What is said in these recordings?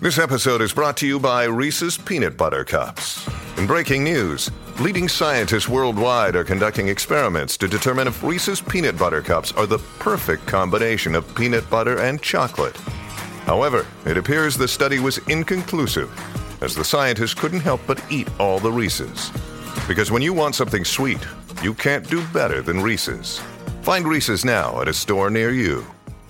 This episode is brought to you by Reese's Peanut Butter Cups. In breaking news, leading scientists worldwide are conducting experiments to determine if Reese's Peanut Butter Cups are the perfect combination of peanut butter and chocolate. However, it appears the study was inconclusive, as the scientists couldn't help but eat all the Reese's. Because when you want something sweet, you can't do better than Reese's. Find Reese's now at a store near you.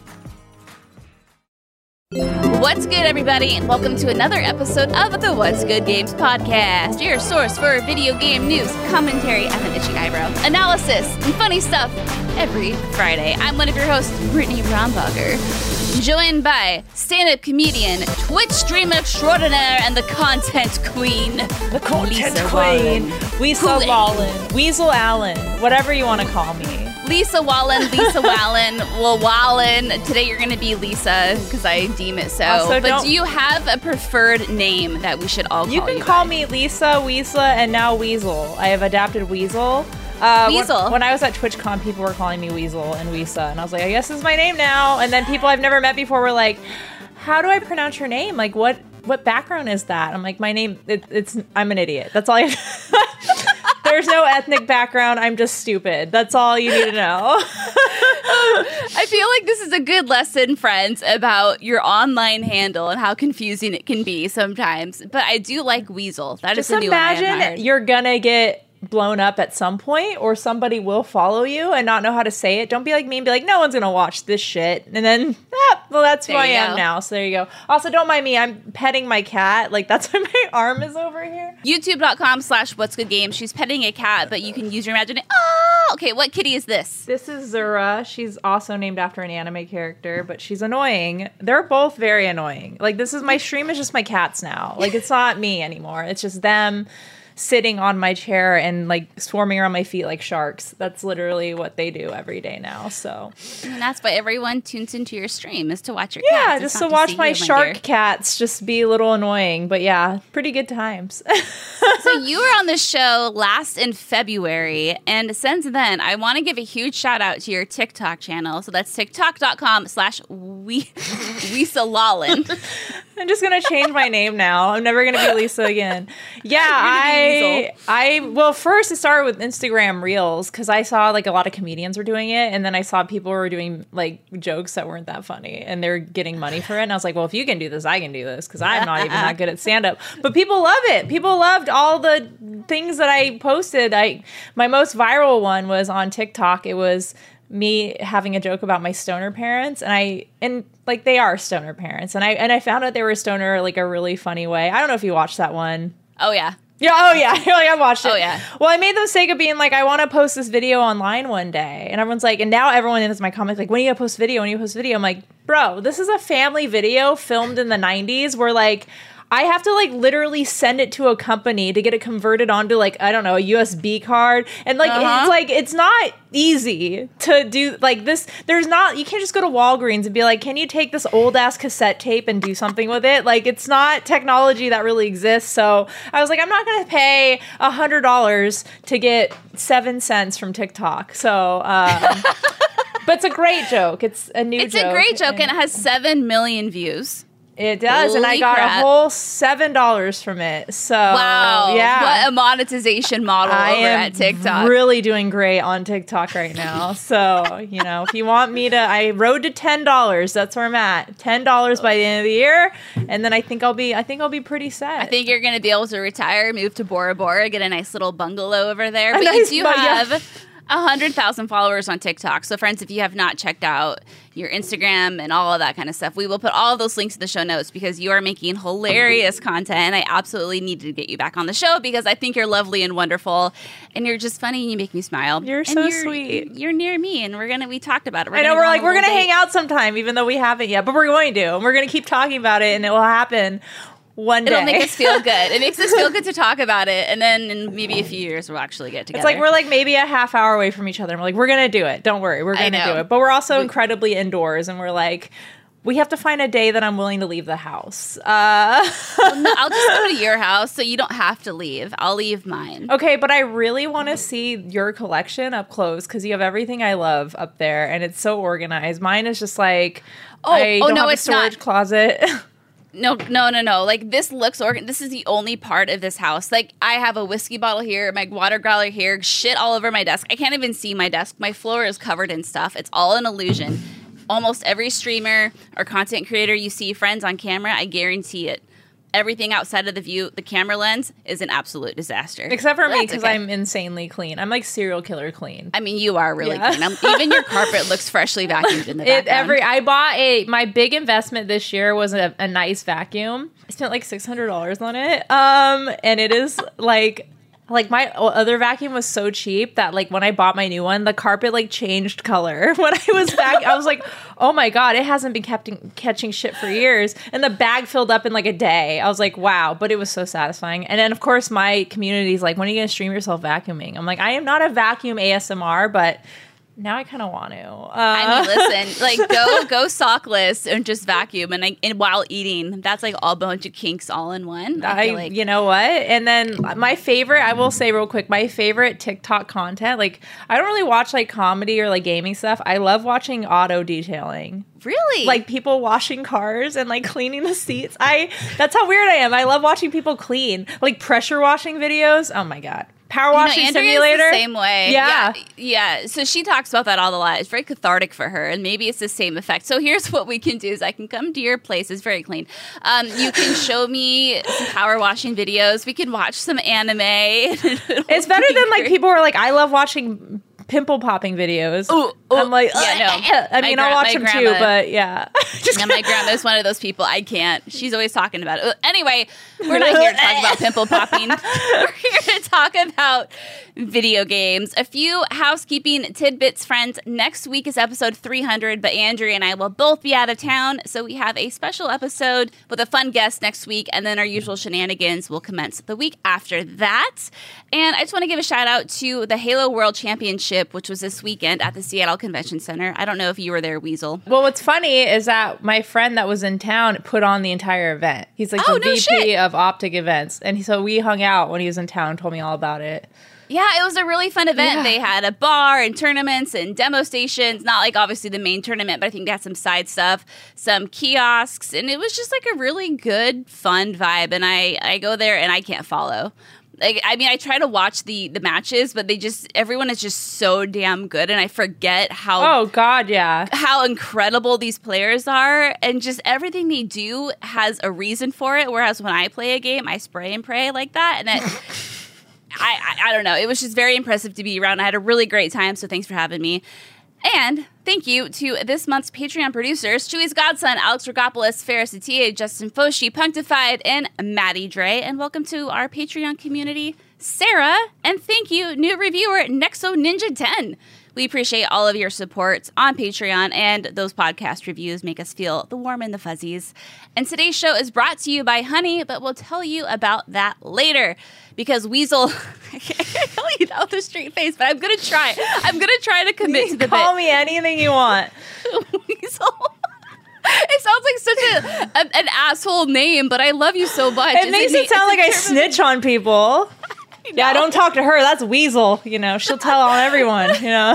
What's good, everybody, and welcome to another episode of the What's Good Games podcast, your source for video game news, commentary, and an itchy eyebrow, analysis, and funny stuff every Friday. I'm one of your hosts, Brittany Brombacher, joined by stand-up comedian, Twitch streamer extraordinaire, and the content queen, the content Lisa queen, Weasel Wallen, Weasel Allen, whatever you want to call me. Lisa Wallen, well, Wallen. Today you're going to be Lisa because I deem it so. Also, but do you have a preferred name that we should all call you? You can call me Lisa, Weasla, and now Weasel. I have adapted Weasel. Weasel. When I was at TwitchCon, people were calling me Weasel and Weesa, and I was like, I guess this is my name now. And then people I've never met before were like, how do I pronounce your name? Like, what background is that? I'm like, my name, I'm an idiot. That's all I have. There's no ethnic background. I'm just stupid. That's all you need to know. I feel like this is a good lesson, friends, about your online handle and how confusing it can be sometimes. But I do like Weasel. That is a new one I have heard. You're going to get blown up at some point, or somebody will follow you and not know how to say it. Don't be like me and be like, no one's gonna watch this shit, and then well, that's who I am now, so there you go. Also, don't mind me, I'm petting my cat. Like, that's why my arm is over here. YouTube.com/whatsgoodgames. She's petting a cat, but you can use your imagination. Oh, okay, what kitty is this? This is Zura. She's also named after an anime character, but she's annoying. They're both very annoying. Like, my stream is just my cats now. Like, it's not me anymore. It's just them sitting on my chair and like swarming around my feet like sharks. That's literally what they do every day now. So, and that's why everyone tunes into your stream, is to watch your cats. Yeah, just to watch my shark cats just be a little annoying. But yeah, pretty good times. So you were on the show last in February, and since then, I want to give a huge shout out to your TikTok channel. So that's tiktok.com/Weasalallen. I'm just gonna change my name now. I'm never gonna be Lisa again. Yeah, well, first it started with Instagram Reels because I saw like a lot of comedians were doing it, and then I saw people were doing like jokes that weren't that funny, and they're getting money for it. And I was like, well, if you can do this, I can do this because I'm not even that good at stand up. But people love it. People loved all the things that I posted. My most viral one was on TikTok. It was me having a joke about my stoner parents, and like they are stoner parents, and I found out they were stoner like a really funny way. I don't know if you watched that one. Oh yeah. Yeah, oh yeah. You're like, I watched it. Oh yeah. Well, I made the mistake of being like, I want to post this video online one day, and everyone's like, and now everyone in my comments like, when are you gonna post video? When are you gonna post video? I'm like, bro, this is a family video filmed in the 90s where like I have to like literally send it to a company to get it converted onto like, I don't know, a USB card. And like, it's like, it's not easy to do like this. You can't just go to Walgreens and be like, can you take this old ass cassette tape and do something with it? Like, it's not technology that really exists. So I was like, I'm not going to pay $100 to get 7 cents from TikTok. So, but it's a great joke. It's a new joke. It's a great joke, and it has 7 million views. It does, and I got a whole $7 from it. So wow, yeah, what a monetization model over at TikTok. Really doing great on TikTok right now. So if you want me to, I rode to $10. That's where I'm at. $10 by the end of the year, and then I think I'll be pretty set. I think you're going to be able to retire, move to Bora Bora, get a nice little bungalow over there. But you do have 100,000 followers on TikTok. So friends, if you have not checked out your Instagram and all of that kind of stuff, we will put all of those links in the show notes because you are making hilarious content. And I absolutely needed to get you back on the show because I think you're lovely and wonderful, and you're just funny and you make me smile. You're so sweet. You're near me, and we talked about it. I know, we're going to hang out sometime, even though we haven't yet, but we're going to, and we're going to keep talking about it, and it will happen one day. It'll make us feel good. It makes us feel good to talk about it, and then in maybe a few years we'll actually get together. It's like we're like maybe a half hour away from each other, and we're like, we're going to do it. Don't worry, we're going to do it. But we're also incredibly indoors, and we're like, we have to find a day that I'm willing to leave the house. Well, no, I'll just go to your house so you don't have to leave. I'll leave mine. Okay, but I really want to see your collection up close because you have everything I love up there, and it's so organized. Mine is just like, I don't have a storage closet. No. Like, this looks this is the only part of this house. Like, I have a whiskey bottle here, my water growler here, shit all over my desk. I can't even see my desk. My floor is covered in stuff. It's all an illusion. Almost every streamer or content creator you see friends on camera, I guarantee it. Everything outside of the camera lens is an absolute disaster. Except for me, because I'm insanely clean. I'm like serial killer clean. I mean, you are really clean. Even your carpet looks freshly vacuumed in the background. I bought my big investment this year was a nice vacuum. I spent like $600 on it. And it is like my other vacuum was so cheap that like when I bought my new one, the carpet like changed color when I was back. I was like, oh my God, it hasn't been catching shit for years. And the bag filled up in like a day. I was like, wow, but it was so satisfying. And then of course my community is like, when are you going to stream yourself vacuuming? I'm like, I am not a vacuum ASMR, but now I kind of want to. I mean, listen, like go sockless and just vacuum, and while eating, that's like all bunch of kinks all in one. You know what? And then my favorite, I will say real quick, my favorite TikTok content. Like, I don't really watch like comedy or like gaming stuff. I love watching auto detailing. Really? Like people washing cars and like cleaning the seats. That's how weird I am. I love watching people clean, like pressure washing videos. Oh my God. Power washing simulator. The same way. Yeah. So she talks about that all a lot. It's very cathartic for her, and maybe it's the same effect. So here's what we can do: is I can come to your place. It's very clean. You can show me some power washing videos. We can watch some anime. It's better than like people who are like, I love watching pimple popping videos. Ooh, I'm like, yeah, no. I mean, I'll watch them too, but yeah. Yeah, my grandma's one of those people. I can't. She's always talking about it. Anyway, we're not here to talk about pimple popping. We're here to talk about video games. A few housekeeping tidbits, friends. Next week is episode 300, but Andrea and I will both be out of town, so we have a special episode with a fun guest next week, and then our usual shenanigans will commence the week after that. And I just want to give a shout out to the Halo World Championship, which was this weekend at the Seattle Convention Center. I don't know if you were there, Weasel. Well, what's funny is that my friend that was in town put on the entire event. He's like the VP of Optic Events. And so we hung out when he was in town and told me all about it. Yeah, it was a really fun event. Yeah. They had a bar and tournaments and demo stations. Not like obviously the main tournament, but I think they had some side stuff, some kiosks. And it was just like a really good, fun vibe. And I go there and I can't follow. Like, I mean, I try to watch the matches, but everyone is just so damn good, and I forget how how incredible these players are, and just everything they do has a reason for it. Whereas when I play a game, I spray and pray like that, and I don't know. It was just very impressive to be around. I had a really great time, so thanks for having me. And thank you to this month's Patreon producers, Chewy's Godson, Alex Rogopoulos, Ferris Atiye, Justin Foshi, Punctified, and Maddie Dre. And welcome to our Patreon community, Sarah. And thank you, new reviewer, Nexo Ninja 10. We appreciate all of your support on Patreon, and those podcast reviews make us feel the warm and the fuzzies. And today's show is brought to you by Honey, but we'll tell you about that later. Because Weasel, I can't tell you that with a straight face, but I'm going to try. I'm going to try to commit to the Call me anything you want. Weasel. It sounds like such an asshole name, but I love you so much. It makes it sound like I snitch on people. Yeah, don't talk to her. That's Weasel. You know, she'll tell on everyone, you know.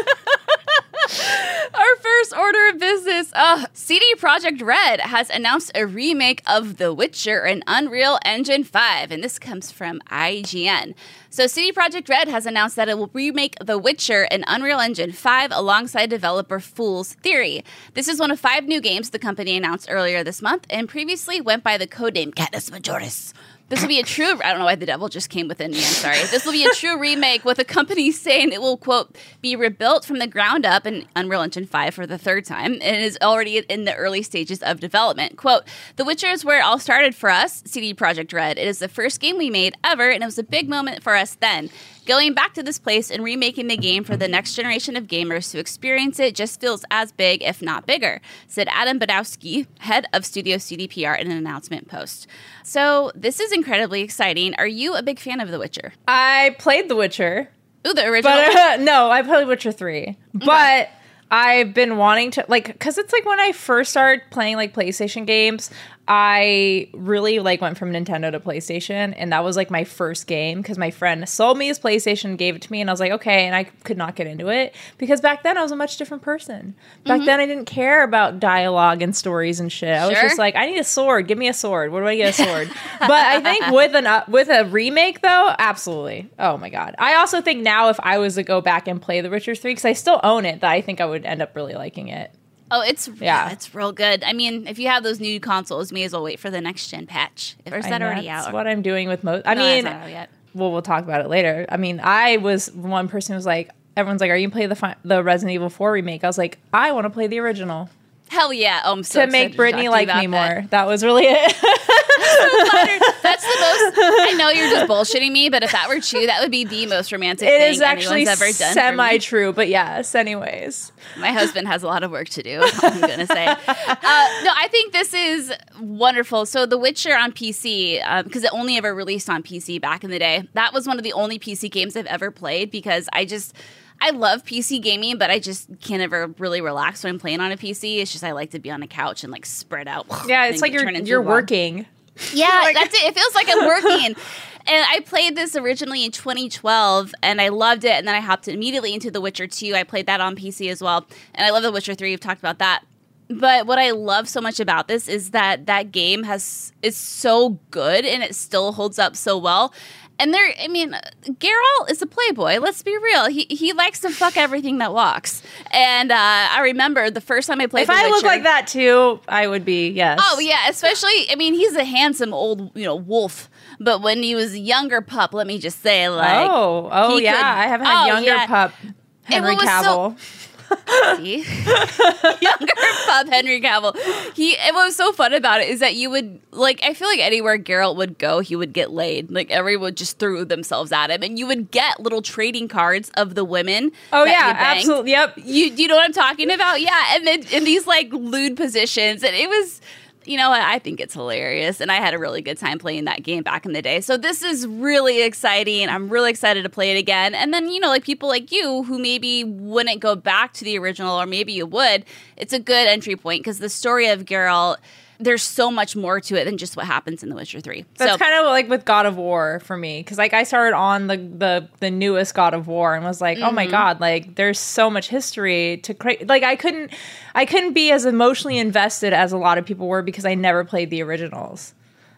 Our first order of business, CD Projekt Red has announced a remake of The Witcher in Unreal Engine 5, and this comes from IGN. So CD Projekt Red has announced that it will remake The Witcher in Unreal Engine 5 alongside developer Fool's Theory. This is one of 5 new games the company announced earlier this month and previously went by the codename Canis Majoris. This will be a true, I don't know why the devil just came within me, I'm sorry. This will be a true remake with the company saying it will, quote, be rebuilt from the ground up in Unreal Engine 5 for the 3rd time and is already in the early stages of development. Quote, The Witcher is where it all started for us, CD Projekt Red. It is the first game we made ever, and it was a big moment for us then. Going back to this place and remaking the game for the next generation of gamers to experience it just feels as big, if not bigger, said Adam Badowski, head of Studio CDPR, in an announcement post. So this is incredibly exciting. Are you a big fan of The Witcher? I played The Witcher. Ooh, the original? But, no, I played Witcher 3. Okay. But I've been wanting to, like, because it's like when I first started playing like PlayStation games, I really like went from Nintendo to PlayStation, and that was like my first game because my friend sold me his PlayStation, gave it to me, and I was like, okay, and I could not get into it because back then I was a much different person. Back then I didn't care about dialogue and stories and shit. I was just like, I need a sword. Give me a sword. Where do I get a sword? But I think with a remake though, absolutely. Oh my god. I also think now if I was to go back and play The Witcher 3, because I still own it, that I think I would end up really liking it. Oh, it's real good. I mean, if you have those new consoles, you may as well wait for the next gen patch. Or is that already out? That's what I'm doing with most. I mean, that's not out yet. Well, we'll talk about it later. I mean, I was one person who was like, everyone's like, "Are you gonna play the Resident Evil 4 remake?" I was like, "I want to play the original." Hell yeah! Oh, I'm so to make Brittany like me more. That was really it. That's the most. I know you're just bullshitting me, but if that were true, that would be the most romantic thing is actually anyone's ever done. Semi-true, but yes. Anyways, my husband has a lot of work to do. I'm gonna say. No, I think this is wonderful. So, The Witcher on PC, because it only ever released on PC back in the day. That was one of the only PC games I've ever played because I love PC gaming, but I just can't ever really relax when I'm playing on a PC. It's just I like to be on a couch and like spread out. Yeah, it's like you're working. Yeah, that's it. It feels like I'm working. And I played this originally in 2012, and I loved it. And then I hopped immediately into The Witcher 2. I played that on PC as well. And I love The Witcher 3. We've talked about that. But what I love so much about this is that game is so good, and it still holds up so well. And Geralt is a playboy. Let's be real. He likes to fuck everything that walks. And I remember the first time I played The Witcher. If I look like that too, I would be, yes. Oh, yeah. Especially, he's a handsome old, wolf. But when he was a younger pup, let me just say, like... Oh, yeah. I haven't had younger pup Henry Cavill. See? Younger pup Henry Cavill. And what was so fun about it is that you would, I feel like anywhere Geralt would go, he would get laid. Like, everyone just threw themselves at him. And you would get little trading cards of the women. Oh, yeah, absolutely. Yep. You know what I'm talking about? Yeah. And then in these, lewd positions. And it was... You know what? I think it's hilarious, and I had a really good time playing that game back in the day. So this is really exciting. I'm really excited to play it again. And then, people like you who maybe wouldn't go back to the original, or maybe you would, it's a good entry point because the story of Geralt, there's so much more to it than just what happens in The Witcher 3. That's kind of like with God of War for me. Because I started on the newest God of War and was like, oh my God, there's so much history to create. I couldn't be as emotionally invested as a lot of people were because I never played the originals.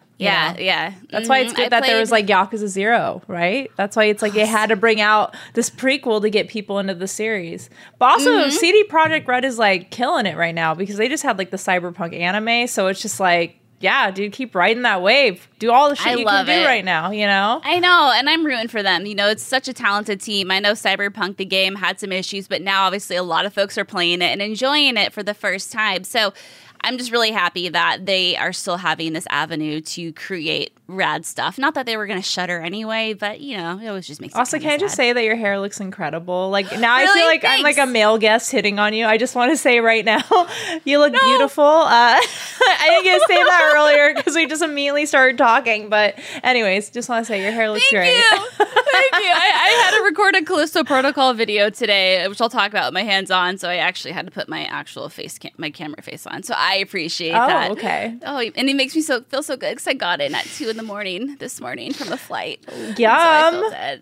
Yeah. That's why it's good that there was Yakuza 0, right? That's why it's they had to bring out this prequel to get people into the series. But also CD Projekt Red is killing it right now because they just had the Cyberpunk anime, so it's just yeah, dude, keep riding that wave. Do all the shit you can do right now, I know, and I'm rooting for them. It's such a talented team. I know Cyberpunk, the game, had some issues, but now obviously a lot of folks are playing it and enjoying it for the first time. So I'm just really happy that they are still having this avenue to create rad stuff. Not that they were going to shutter anyway, but, it always just makes me Also, can I just say that your hair looks incredible? Now really? I feel like Thanks. I'm a male guest hitting on you. I just want to say right now, you look beautiful. I didn't get to say that earlier because we just immediately started talking. But anyways, just want to say your hair looks great. Thank you. I had to record a Callisto Protocol video today, which I'll talk about with my hands on. So I actually had to put my actual my camera face on. So I appreciate that. Oh, okay. Oh, and it makes me feel so good because I got in at 2 a.m. this morning from the flight. Yum. So I feel dead.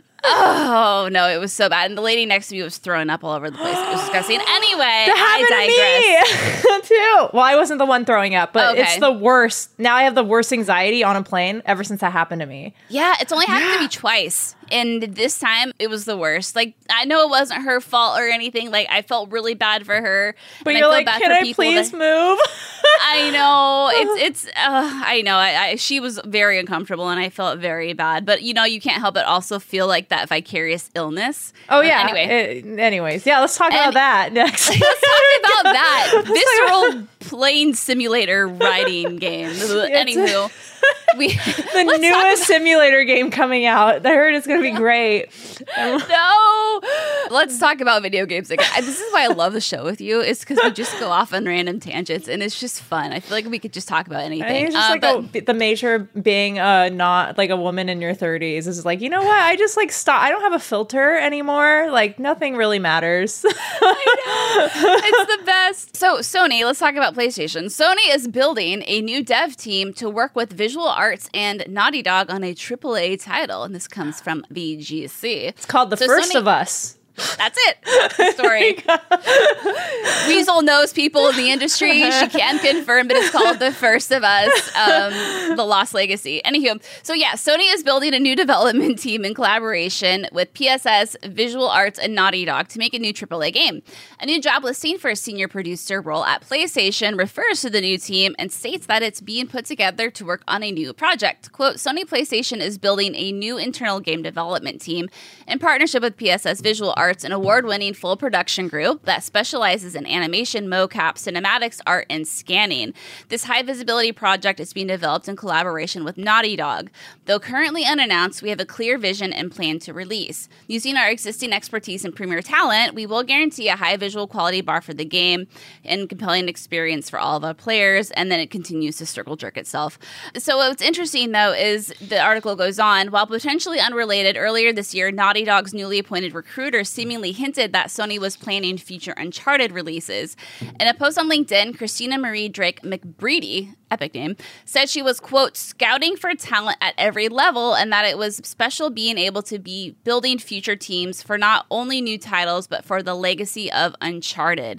Oh, no, it was so bad. And the lady next to me was throwing up all over the place. It was disgusting. Anyway, I digress. To me, too. Well, I wasn't the one throwing up, but it's the worst. Now I have the worst anxiety on a plane ever since that happened to me. Yeah, it's only happened to me twice. And this time, it was the worst. I know it wasn't her fault or anything. I felt really bad for her. But you're like, can I please move? I know. I know. She was very uncomfortable, and I felt very bad. But, you can't help but also feel like that vicarious illness. Oh, yeah. Anyways. Yeah, let's talk about that next. Let's talk about that. Visceral plane simulator riding game. Anywho. The newest simulator game coming out. I heard it's going to be great. No. Let's talk about video games again. This is why I love the show with you, is because we just go off on random tangents, and it's just fun. I feel like we could just talk about anything. I think it's just the nature of being not like a woman in your 30s is like, you know what? I just like stop. I don't have a filter anymore. Like nothing really matters. I know. It's the best. So Sony, let's talk about PlayStation. Sony is building a new dev team to work with Visual Arts and Naughty Dog on a AAA title, and this comes from VGC. It's called The First of Us. That's it. That's the story. Weasel knows people in the industry. She can confirm, but it's called The First of Us, The Lost Legacy. Anywho, so yeah, Sony is building a new development team in collaboration with PSS, Visual Arts, and Naughty Dog to make a new AAA game. A new job listing for a senior producer role at PlayStation refers to the new team and states that it's being put together to work on a new project. Quote, Sony PlayStation is building a new internal game development team in partnership with PSS Visual Arts, an award-winning full production group that specializes in animation, mocap, cinematics, art, and scanning. This high-visibility project is being developed in collaboration with Naughty Dog. Though currently unannounced, we have a clear vision and plan to release. Using our existing expertise and premier talent, we will guarantee a high visual quality bar for the game and compelling experience for all of our players, and then it continues to circle jerk itself. So what's interesting, though, is the article goes on, while potentially unrelated, earlier this year, Naughty Dog's newly appointed recruiter seemingly hinted that Sony was planning future Uncharted releases. In a post on LinkedIn, Christina Marie Drake McBreedy, epic name, said she was, quote, scouting for talent at every level and that it was special being able to be building future teams for not only new titles, but for the legacy of Uncharted.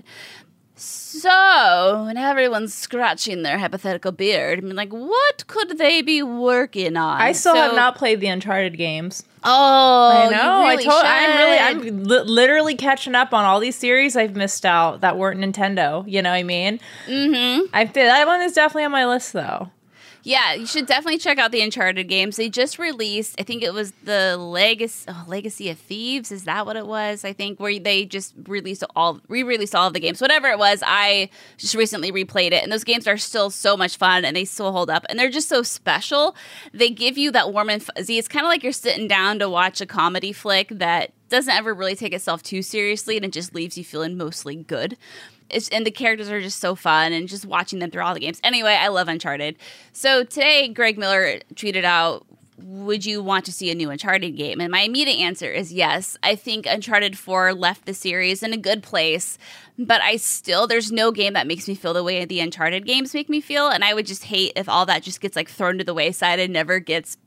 So, now everyone's scratching their hypothetical beard. I mean, like, what could they be working on? I still have not played the Uncharted games. Oh, I know. You really I'm literally catching up on all these series I've missed out that weren't Nintendo. You know what I mean? Mm-hmm. That one is definitely on my list, though. Yeah, you should definitely check out the Uncharted games. They just released, I think it was the Legacy of Thieves. Is that what it was? I think where they just re-released all of the games. Whatever it was, I just recently replayed it. And those games are still so much fun and they still hold up. And they're just so special. They give you that warm and fuzzy. It's kind of like you're sitting down to watch a comedy flick that doesn't ever really take itself too seriously and it just leaves you feeling mostly good. And the characters are just so fun and just watching them through all the games. Anyway, I love Uncharted. So today, Greg Miller tweeted out, would you want to see a new Uncharted game? And my immediate answer is yes. I think Uncharted 4 left the series in a good place, but there's no game that makes me feel the way the Uncharted games make me feel. And I would just hate if all that just gets like thrown to the wayside and never gets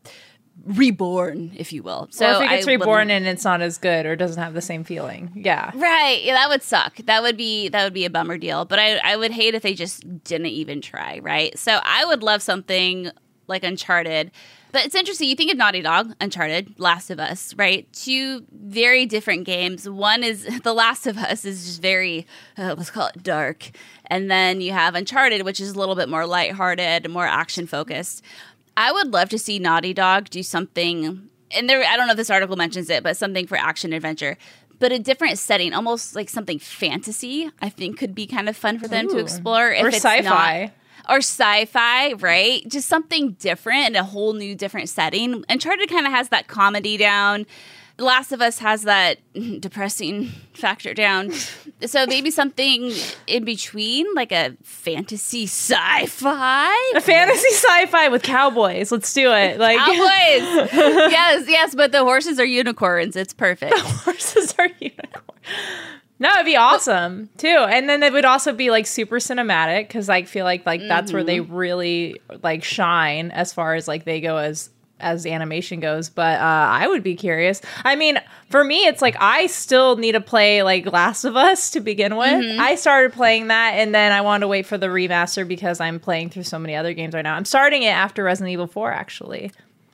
reborn, if you will. So if it gets reborn and it's not as good or doesn't have the same feeling. Yeah. Right. Yeah, that would suck. That would be a bummer deal. But I would hate if they just didn't even try, right? So I would love something like Uncharted. But it's interesting. You think of Naughty Dog, Uncharted, Last of Us, right? Two very different games. One is The Last of Us is just very, let's call it dark. And then you have Uncharted, which is a little bit more lighthearted, more action-focused. I would love to see Naughty Dog do something, and I don't know if this article mentions it, but something for action-adventure, but a different setting, almost like something fantasy, I think could be kind of fun for them to explore. Or sci-fi. Or sci-fi, right? Just something different in a whole new different setting. Uncharted kind of has that comedy down. The Last of Us has that depressing factor down. So maybe something in between, like a fantasy sci-fi? A fantasy sci-fi with cowboys. Let's do it. Like cowboys! Yes, but the horses are unicorns. It's perfect. The horses are unicorns. No, it'd be awesome, too. And then it would also be, like, super cinematic, because I feel like that's where they really, like, shine as far as, like, they go as animation goes. But I would be curious. I mean, for me, it's like I still need to play like Last of Us to begin with. Mm-hmm. I started playing that and then I wanted to wait for the remaster because I'm playing through so many other games right now. I'm starting it after Resident Evil 4, actually.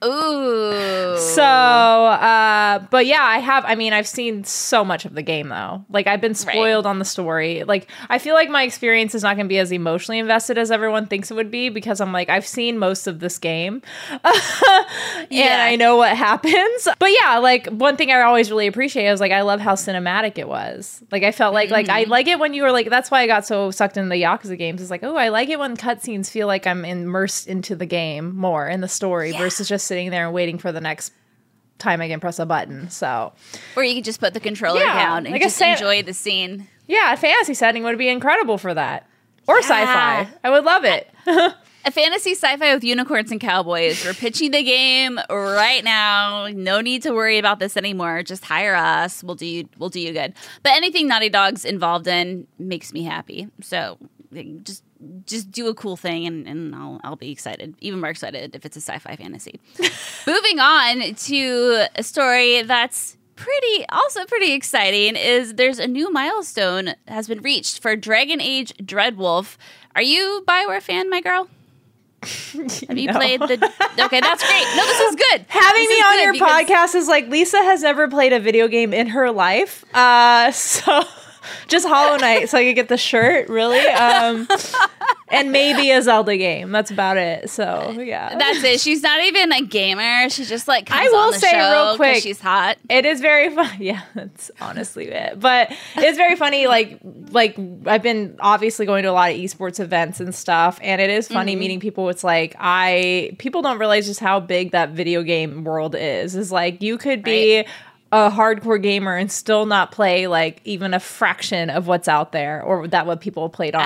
Ooh. So, but yeah, I've seen so much of the game though. Like I've been spoiled on the story. Like I feel like my experience is not going to be as emotionally invested as everyone thinks it would be because I'm like, I've seen most of this game and I know what happens. But yeah, like one thing I always really appreciate is like, I love how cinematic it was. Like I felt like I like it when you were like, that's why I got so sucked into the Yakuza games. It's like, oh, I like it when cutscenes feel like I'm immersed into the game more in the story versus just sitting there and waiting for the next time I can press a button. So, or you could just put the controller down and just enjoy the scene. Yeah, a fantasy setting would be incredible for that. Or sci-fi. I would love it. A fantasy sci-fi with unicorns and cowboys. We're pitching the game right now. No need to worry about this anymore. Just hire us. We'll do you good. But anything Naughty Dog's involved in makes me happy. So just do a cool thing and I'll be excited. Even more excited if it's a sci-fi fantasy. Moving on to a story that's pretty exciting is there's a new milestone has been reached for Dragon Age Dreadwolf. Are you BioWare fan, my girl? Have you played the... Okay, that's great. No, this is good. Having me on your podcast is like, Lisa has never played a video game in her life. So just Hollow Knight so I could get the shirt, really. And maybe a Zelda game. That's about it. So, yeah. That's it. She's not even a gamer. She just like comes I will on the say show real quick, she's hot. It is very fun. Yeah, that's honestly it. But it's very funny. Like I've been obviously going to a lot of esports events and stuff, and it is funny meeting people. It's like people don't realize just how big that video game world is. Is like you could be a hardcore gamer and still not play like even a fraction of what's out there or that what people played on.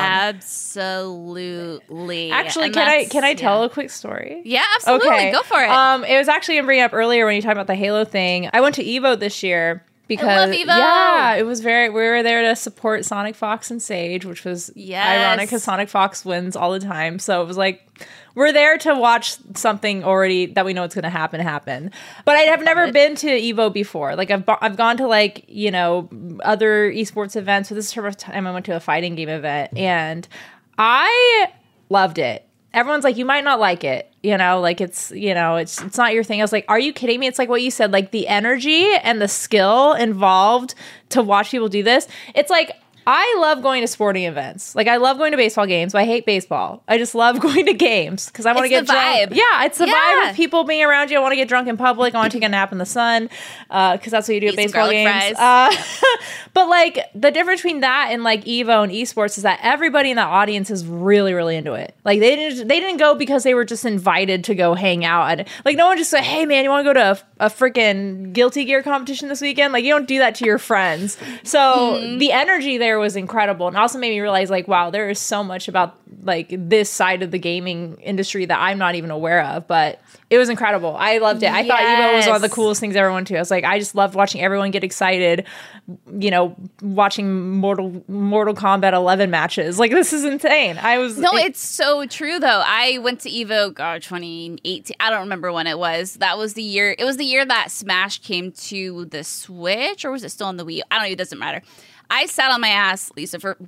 Absolutely. Actually, and can I tell a quick story? Yeah, absolutely. Okay. Go for it. It was actually bringing up earlier when you talked about the Halo thing. I went to Evo this year. Because I love Evo. Yeah, it was we were there to support Sonic Fox and Sage, which was ironic because Sonic Fox wins all the time. So it was like we're there to watch something already that we know it's going to happen. But I have never been to Evo before. Like I've gone to like, you know, other esports events. So this is the first time I went to a fighting game event and I loved it. Everyone's like, you might not like it, you know, like it's not your thing. I was like, are you kidding me? It's like what you said, like the energy and the skill involved to watch people do this. It's like, I love going to sporting events. Like I love going to baseball games, but I hate baseball. I just love going to games because I want to get drunk. Yeah, it's the vibe of people being around you. I want to get drunk in public. I want to take a nap in the sun because that's what you do at baseball games. But like the difference between that and like Evo and esports is that everybody in the audience is really, really into it. Like they didn't go because they were just invited to go hang out. And like no one just said, hey man, you want to go to a freaking Guilty Gear competition this weekend? Like you don't do that to your friends. So the energy there was incredible and also made me realize like wow, there is so much about like this side of the gaming industry that I'm not even aware of, but it was incredible. I loved it. I thought Evo was one of the coolest things I ever went to. I was like, I just loved watching everyone get excited, you know, watching Mortal Kombat 11 matches. Like this is insane. It's so true though. I went to Evo 2018. I don't remember when it was. That was the year. It was the year that Smash came to the Switch, or was it still on the Wii? I don't know. It doesn't matter. I sat on my ass, Lisa, for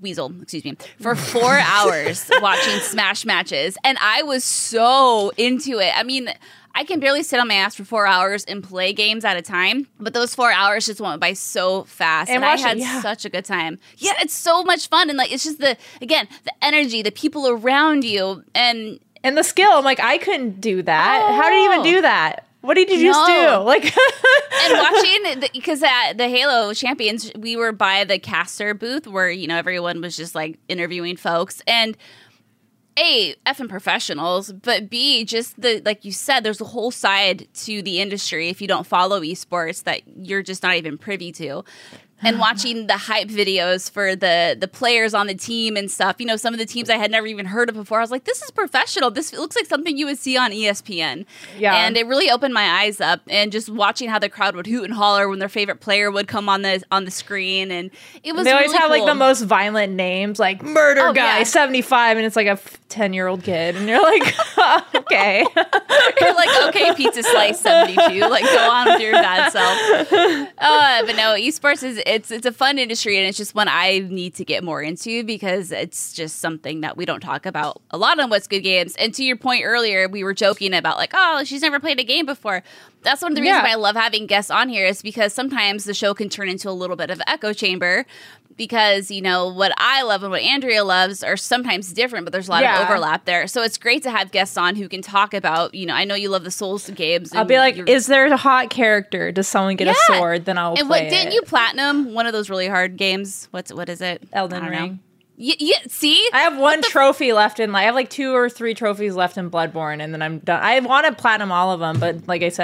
4 hours watching Smash matches, and I was so into it. I mean, I can barely sit on my ass for 4 hours and play games at a time, but those 4 hours just went by so fast, and I had such a good time. Yeah, it's so much fun, and like it's just the energy, the people around you, and the skill. I'm like, I couldn't do that. Oh. How did you even do that? What did you just do? Like, and watching because at the Halo Champions, we were by the caster booth where you know everyone was just like interviewing folks, and A, effing professionals, but B, just like you said, there's a whole side to the industry if you don't follow esports that you're just not even privy to. And watching the hype videos for the players on the team and stuff. You know, some of the teams I had never even heard of before. I was like, this is professional. This looks like something you would see on ESPN. Yeah. And it really opened my eyes up. And just watching how the crowd would hoot and holler when their favorite player would come on the screen. And it was They always have cool. like the most violent names, like Murder Guy 75. And it's like a 10-year-old kid. And you're like, okay. You're like, okay, Pizza Slice 72. Like, go on with your bad self. But no, esports it's a fun industry, and it's just one I need to get more into because it's just something that we don't talk about a lot on What's Good Games. And to your point earlier, we were joking about like, oh, she's never played a game before. That's one of the reasons why I love having guests on here is because sometimes the show can turn into a little bit of an echo chamber because, you know, what I love and what Andrea loves are sometimes different, but there's a lot of overlap there. So it's great to have guests on who can talk about, you know, I know you love the Souls games. I'll be like, is there a hot character? Does someone get a sword? Then I'll play it. Didn't you platinum one of those really hard games? What is it? Elden Ring. Yeah, see? I have one trophy left in, I have like 2 or 3 trophies left in Bloodborne, and then I'm done. I want to platinum all of them, but like I said,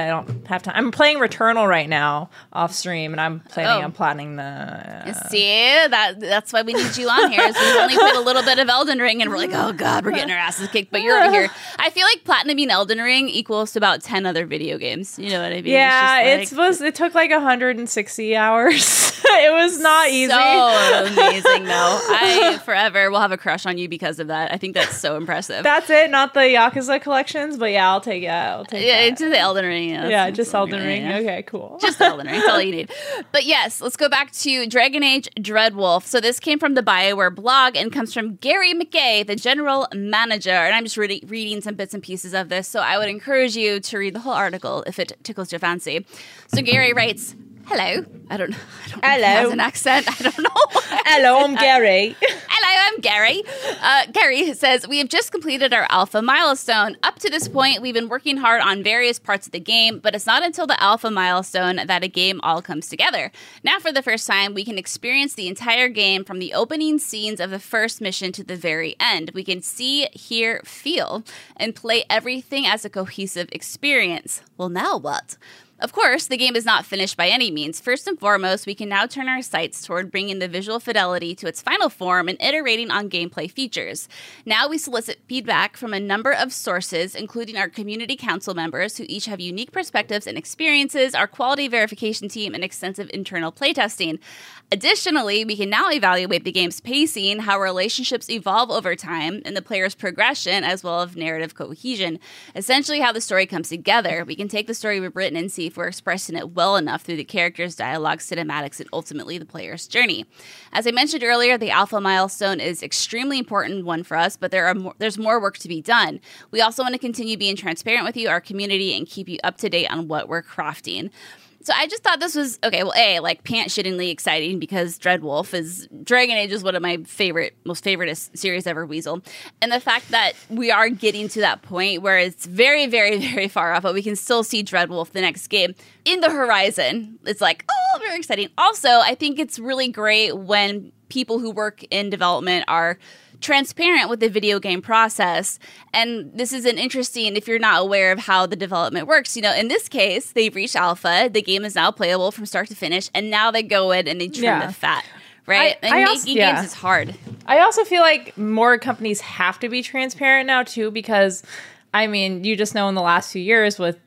have time. I'm playing Returnal right now off stream, and I'm planning on platinum the. See, that's why we need you on here. Is we've only played a little bit of Elden Ring, and we're like, oh god, we're getting our asses kicked. But you're over here. I feel like platinuming Elden Ring equals to about 10 other video games. You know what I mean? Yeah, it took like 160 hours. It was not easy. So amazing, though. I forever will have a crush on you because of that. I think that's so impressive. That's it, not the Yakuza collections, but yeah, I'll take it. It's the Elden Ring. Yeah, just Elden Ring. Yeah. Okay, cool. Just Elden Ring. That's all you need. But yes, let's go back to Dragon Age Dreadwolf. So this came from the BioWare blog and comes from Gary McKay, the general manager. And I'm just reading some bits and pieces of this. So I would encourage you to read the whole article if it tickles your fancy. So Gary writes, hello. I don't know. Hello. If he has an accent. I don't know. Hello, I'm Gary. Hello, I'm Gary. Gary says, we have just completed our alpha milestone. Up to this point, we've been working hard on various parts of the game, but it's not until the alpha milestone that a game all comes together. Now, for the first time, we can experience the entire game from the opening scenes of the first mission to the very end. We can see, hear, feel, and play everything as a cohesive experience. Well, now what? Of course, the game is not finished by any means. First and foremost, we can now turn our sights toward bringing the visual fidelity to its final form and iterating on gameplay features. Now we solicit feedback from a number of sources, including our community council members, who each have unique perspectives and experiences, our quality verification team, and extensive internal playtesting. Additionally, we can now evaluate the game's pacing, how relationships evolve over time, and the player's progression, as well as narrative cohesion. Essentially, how the story comes together. We can take the story we've written and see if we're expressing it well enough through the characters, dialogue, cinematics, and ultimately the player's journey. As I mentioned earlier, the alpha milestone is extremely important one for us, but there's more work to be done. We also want to continue being transparent with you, our community, and keep you up to date on what we're crafting. So I just thought this was, okay, well, pant-shittingly exciting because Dragon Age is one of my most favorite series ever, Weasel. And the fact that we are getting to that point where it's very, very, very far off, but we can still see Dreadwolf, the next game, in the horizon. It's like, oh, very exciting. Also, I think it's really great when people who work in development are transparent with the video game process. And this is an interesting, if you're not aware of how the development works, in this case, they've reached alpha, the game is now playable from start to finish, and now they go in and they trim the fat, right? Making games is hard. I also feel like more companies have to be transparent now too, because you just know in the last few years with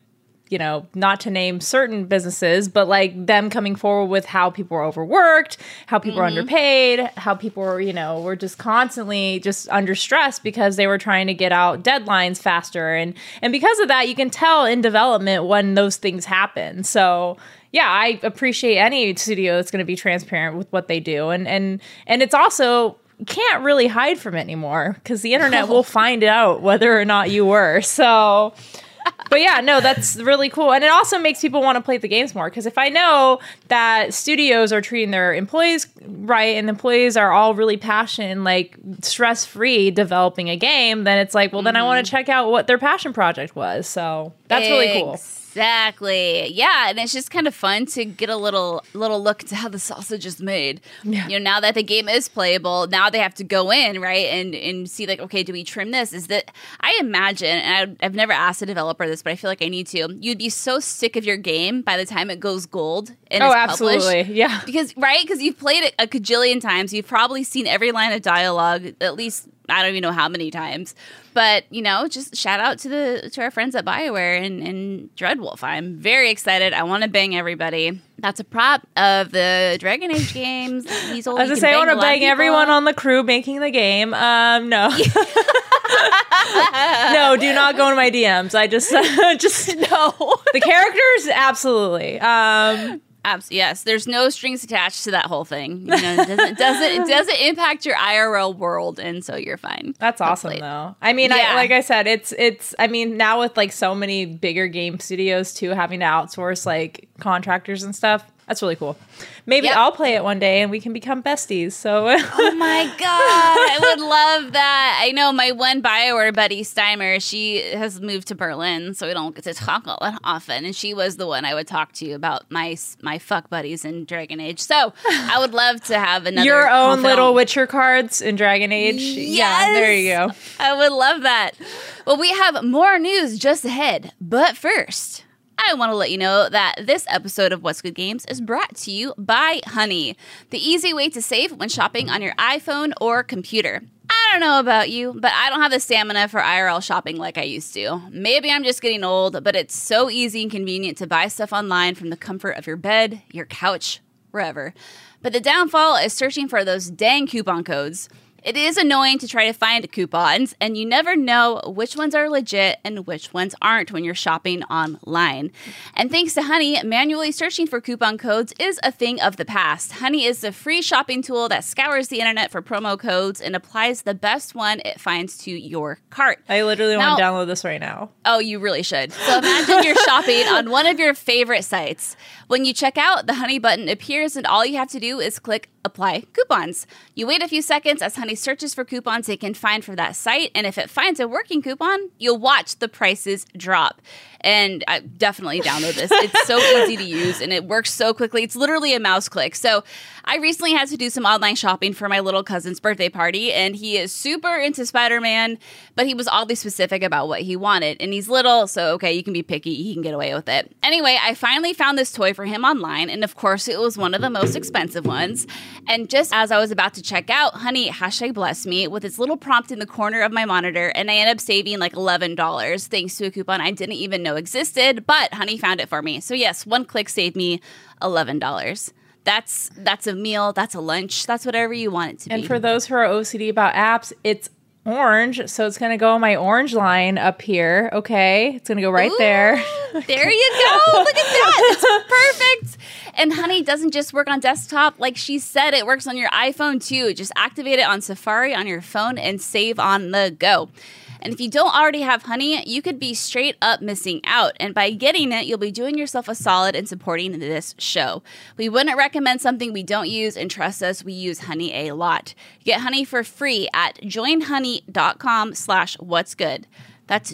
not to name certain businesses, but like them coming forward with how people were overworked, how people were underpaid, how people were, were just constantly just under stress because they were trying to get out deadlines faster. And because of that, you can tell in development when those things happen. So yeah, I appreciate any studio that's going to be transparent with what they do. And it's also, can't really hide from it anymore because the internet will find out whether or not you were. So... But yeah, no, that's really cool. And it also makes people want to play the games more. Because if I know that studios are treating their employees right and employees are all really passionate and like stress-free developing a game, then it's like, well, then I want to check out what their passion project was. So that's really cool. Exactly. Yeah, and it's just kind of fun to get a little look into how the sausage is made. Yeah. Now that the game is playable, now they have to go in, right, and see like, okay, do we trim this? Is that, I imagine, and I've never asked a developer this, but I feel like I need to, you'd be so sick of your game by the time it goes gold and is published. Absolutely. Yeah. Because you've played it a cajillion times. You've probably seen every line of dialogue at least, I don't even know how many times. But, just shout out to our friends at BioWare and Dreadwolf. I'm very excited. I want to bang everybody. That's a prop of the Dragon Age games. As I want to bang everyone on the crew making the game. No. No, do not go into my DMs. I just no. The characters, absolutely. Yes, there's no strings attached to that whole thing. It doesn't impact your IRL world, and so you're fine. That's awesome, though. Like I said, it's. Now with like so many bigger game studios too, having to outsource like contractors and stuff, that's really cool. Maybe I'll play it one day and we can become besties. So, oh my god, I would love that. I know my one BioWare buddy Steimer. She has moved to Berlin, so we don't get to talk all that often. And she was the one I would talk to about my fuck buddies in Dragon Age. So I would love to have another your own little Witcher cards in Dragon Age. Yes! Yeah, there you go. I would love that. Well, we have more news just ahead, but first, I want to let you know that this episode of What's Good Games is brought to you by Honey, the easy way to save when shopping on your iPhone or computer. I don't know about you, but I don't have the stamina for IRL shopping like I used to. Maybe I'm just getting old, but it's so easy and convenient to buy stuff online from the comfort of your bed, your couch, wherever. But the downfall is searching for those dang coupon codes. It is annoying to try to find coupons, and you never know which ones are legit and which ones aren't when you're shopping online. And thanks to Honey, manually searching for coupon codes is a thing of the past. Honey is the free shopping tool that scours the internet for promo codes and applies the best one it finds to your cart. I literally want to download this right now. Oh, you really should. So imagine you're shopping on one of your favorite sites. When you check out, the Honey button appears, and all you have to do is click Apply Coupons. You wait a few seconds as Honey searches for coupons it can find for that site, and if it finds a working coupon, you'll watch the prices drop. And I definitely download this. It's so easy to use, and it works so quickly. It's literally a mouse click. So I recently had to do some online shopping for my little cousin's birthday party, and he is super into Spider-Man, but he was oddly specific about what he wanted. And he's little, so okay, you can be picky. He can get away with it. Anyway, I finally found this toy for him online, and of course, it was one of the most expensive ones. And just as I was about to check out, Honey, #bless me, with its little prompt in the corner of my monitor, and I ended up saving like $11 thanks to a coupon I didn't even know existed, but Honey found it for me. So yes, one click saved me $11. That's a meal, that's a lunch, that's whatever you want it to be. And for those who are OCD about apps, it's orange, so it's going to go on my orange line up here, okay? It's going to go right there. There you go. Look at that. It's perfect. And Honey doesn't just work on desktop. Like she said, it works on your iPhone too. Just activate it on Safari on your phone and save on the go. And if you don't already have Honey, you could be straight up missing out. And by getting it, you'll be doing yourself a solid and supporting this show. We wouldn't recommend something we don't use, and trust us, we use Honey a lot. Get Honey for free at joinhoney.com/whatsgood. That's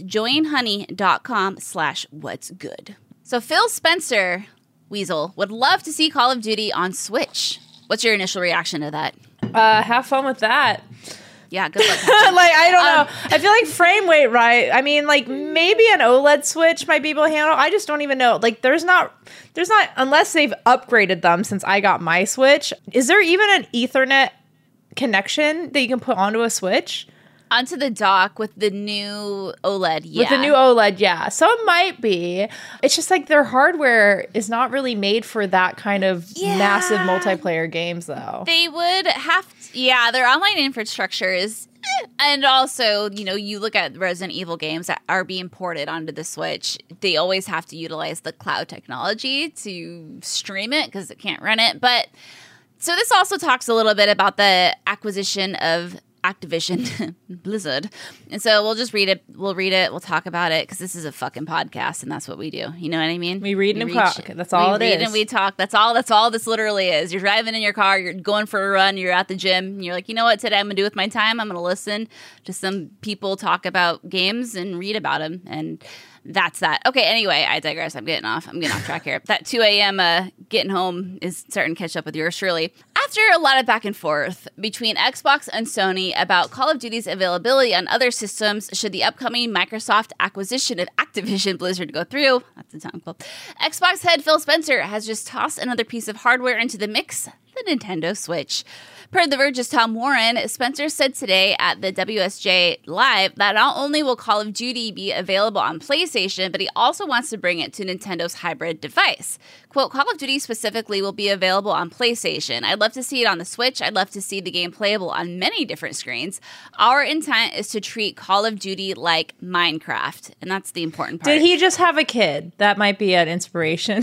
joinhoney.com/whatsgood. So Phil Spencer, Weasel, would love to see Call of Duty on Switch. What's your initial reaction to that? Have fun with that. Yeah, good luck. Like, I don't know. I feel like frame rate, right? I mean, like, maybe an OLED Switch might be able to handle. I just don't even know. Like, there's not, unless they've upgraded them since I got my Switch. Is there even an Ethernet connection that you can put onto a Switch? Onto the dock with the new OLED, yeah. With the new OLED, yeah. So it might be. It's just like their hardware is not really made for that kind of massive multiplayer games, though. They would have to, their online infrastructure is, and also, you know, you look at Resident Evil games that are being ported onto the Switch, they always have to utilize the cloud technology to stream it because it can't run it. But, so this also talks a little bit about the acquisition of Activision Blizzard. And so we'll just read it. We'll read it. We'll talk about it because this is a fucking podcast and that's what we do. You know what I mean? We read and talk. That's all it is. We read and we talk. That's all this literally is. You're driving in your car. You're going for a run. You're at the gym. And you're like, you know what today I'm going to do with my time? I'm going to listen to some people talk about games and read about them. And that's that. Okay, anyway, I digress. I'm getting off track here. That 2 a.m. Getting home is starting to catch up with yours, surely. After a lot of back and forth between Xbox and Sony about Call of Duty's availability on other systems should the upcoming Microsoft acquisition of Activision Blizzard go through, that's a tongue quote, Xbox head Phil Spencer has just tossed another piece of hardware into the mix, the Nintendo Switch. Per The Verge's Tom Warren, Spencer said today at the WSJ Live that not only will Call of Duty be available on PlayStation, but he also wants to bring it to Nintendo's hybrid device. Quote, Call of Duty specifically will be available on PlayStation. I'd love to see it on the Switch. I'd love to see the game playable on many different screens. Our intent is to treat Call of Duty like Minecraft, and that's the important part. Did he just have a kid? That might be an inspiration.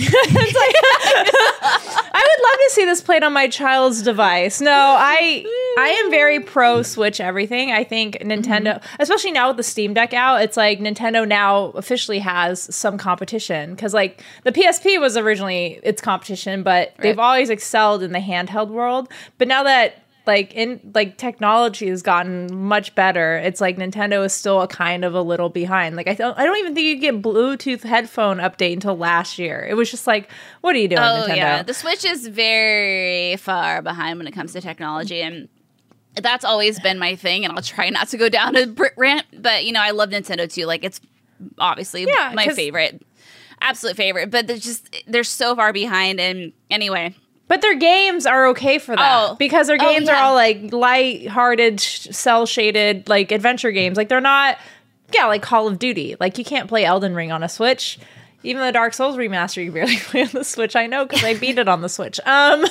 I would love to see this played on my child's device. No, I am very pro Switch everything. I think Nintendo, especially now with the Steam Deck out, it's like Nintendo now officially has some competition because like the PSP was originally its competition, but they've always excelled in the handheld world. But now that technology has gotten much better, it's like Nintendo is still a little behind. Like I don't even think you get Bluetooth headphone update until last year. It was just like, what are you doing, Nintendo? Yeah, the Switch is very far behind when it comes to technology, and that's always been my thing. And I'll try not to go down a rant, but you know, I love Nintendo too. Like it's obviously my favorite. absolute favorite, but they're so far behind. And anyway. But their games are okay for that because their games are all like light-hearted, cel-shaded, like adventure games. Like they're not, like Call of Duty. Like you can't play Elden Ring on a Switch. Even the Dark Souls remaster, you barely play on the Switch. I know because I beat it on the Switch. Right?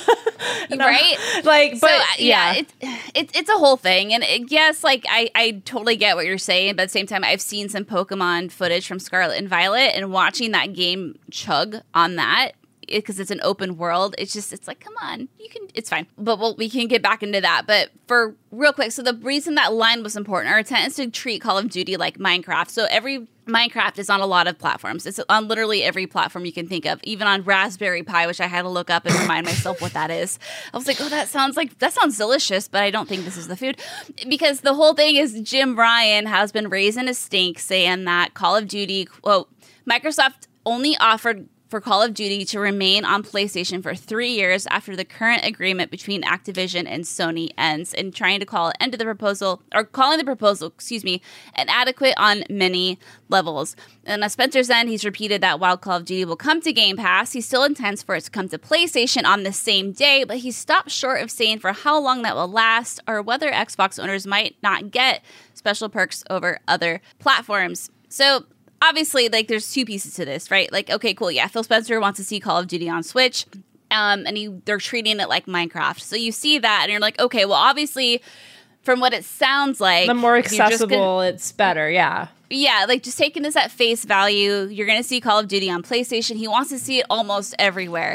Like, but so, it's a whole thing. And yes, like I totally get what you're saying, but at the same time, I've seen some Pokemon footage from Scarlet and Violet, and watching that game chug on that. Because it's an open world, it's like, come on, it's fine. But we can get back into that. But for real quick, so the reason that line was important, our intent is to treat Call of Duty like Minecraft. So every Minecraft is on a lot of platforms. It's on literally every platform you can think of, even on Raspberry Pi, which I had to look up and remind myself what that is. I was like, oh, that sounds delicious, but I don't think this is the food. Because the whole thing is Jim Ryan has been raising a stink saying that Call of Duty, quote, Microsoft only offered for Call of Duty to remain on PlayStation for 3 years after the current agreement between Activision and Sony ends, and trying to call calling the proposal, inadequate on many levels. And at Spencer's end, he's repeated that while Call of Duty will come to Game Pass, he still intends for it to come to PlayStation on the same day, but he stopped short of saying for how long that will last or whether Xbox owners might not get special perks over other platforms. So obviously, like, there's two pieces to this, right? Like, okay, cool, yeah, Phil Spencer wants to see Call of Duty on Switch, and they're treating it like Minecraft. So you see that, and you're like, okay, well, obviously, from what it sounds like, the more accessible, it's better, yeah. Yeah, like, just taking this at face value, you're going to see Call of Duty on PlayStation. He wants to see it almost everywhere.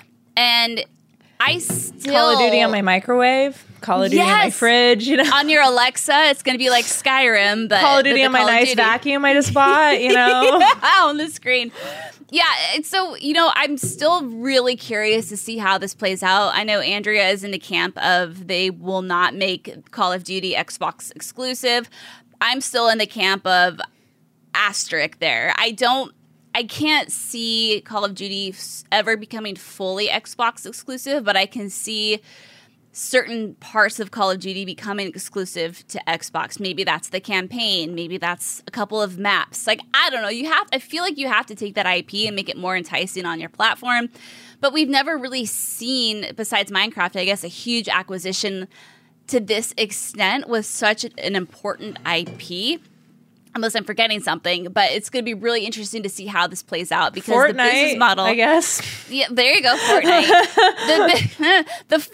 And I still... Call of Duty on my microwave, Call of Duty on my fridge, On your Alexa, it's going to be like Skyrim, but... Call of Duty on my nice vacuum I just bought, on the screen. Yeah, so, I'm still really curious to see how this plays out. I know Andrea is in the camp of they will not make Call of Duty Xbox exclusive. I'm still in the camp of asterisk there. I can't see Call of Duty ever becoming fully Xbox exclusive, but I can see certain parts of Call of Duty becoming exclusive to Xbox. Maybe that's the campaign. Maybe that's a couple of maps. Like, I don't know. I feel like you have to take that IP and make it more enticing on your platform. But we've never really seen, besides Minecraft, I guess, a huge acquisition to this extent with such an important IP. Unless I'm forgetting something, but it's going to be really interesting to see how this plays out because Fortnite, the business model, I guess. Yeah, there you go, Fortnite.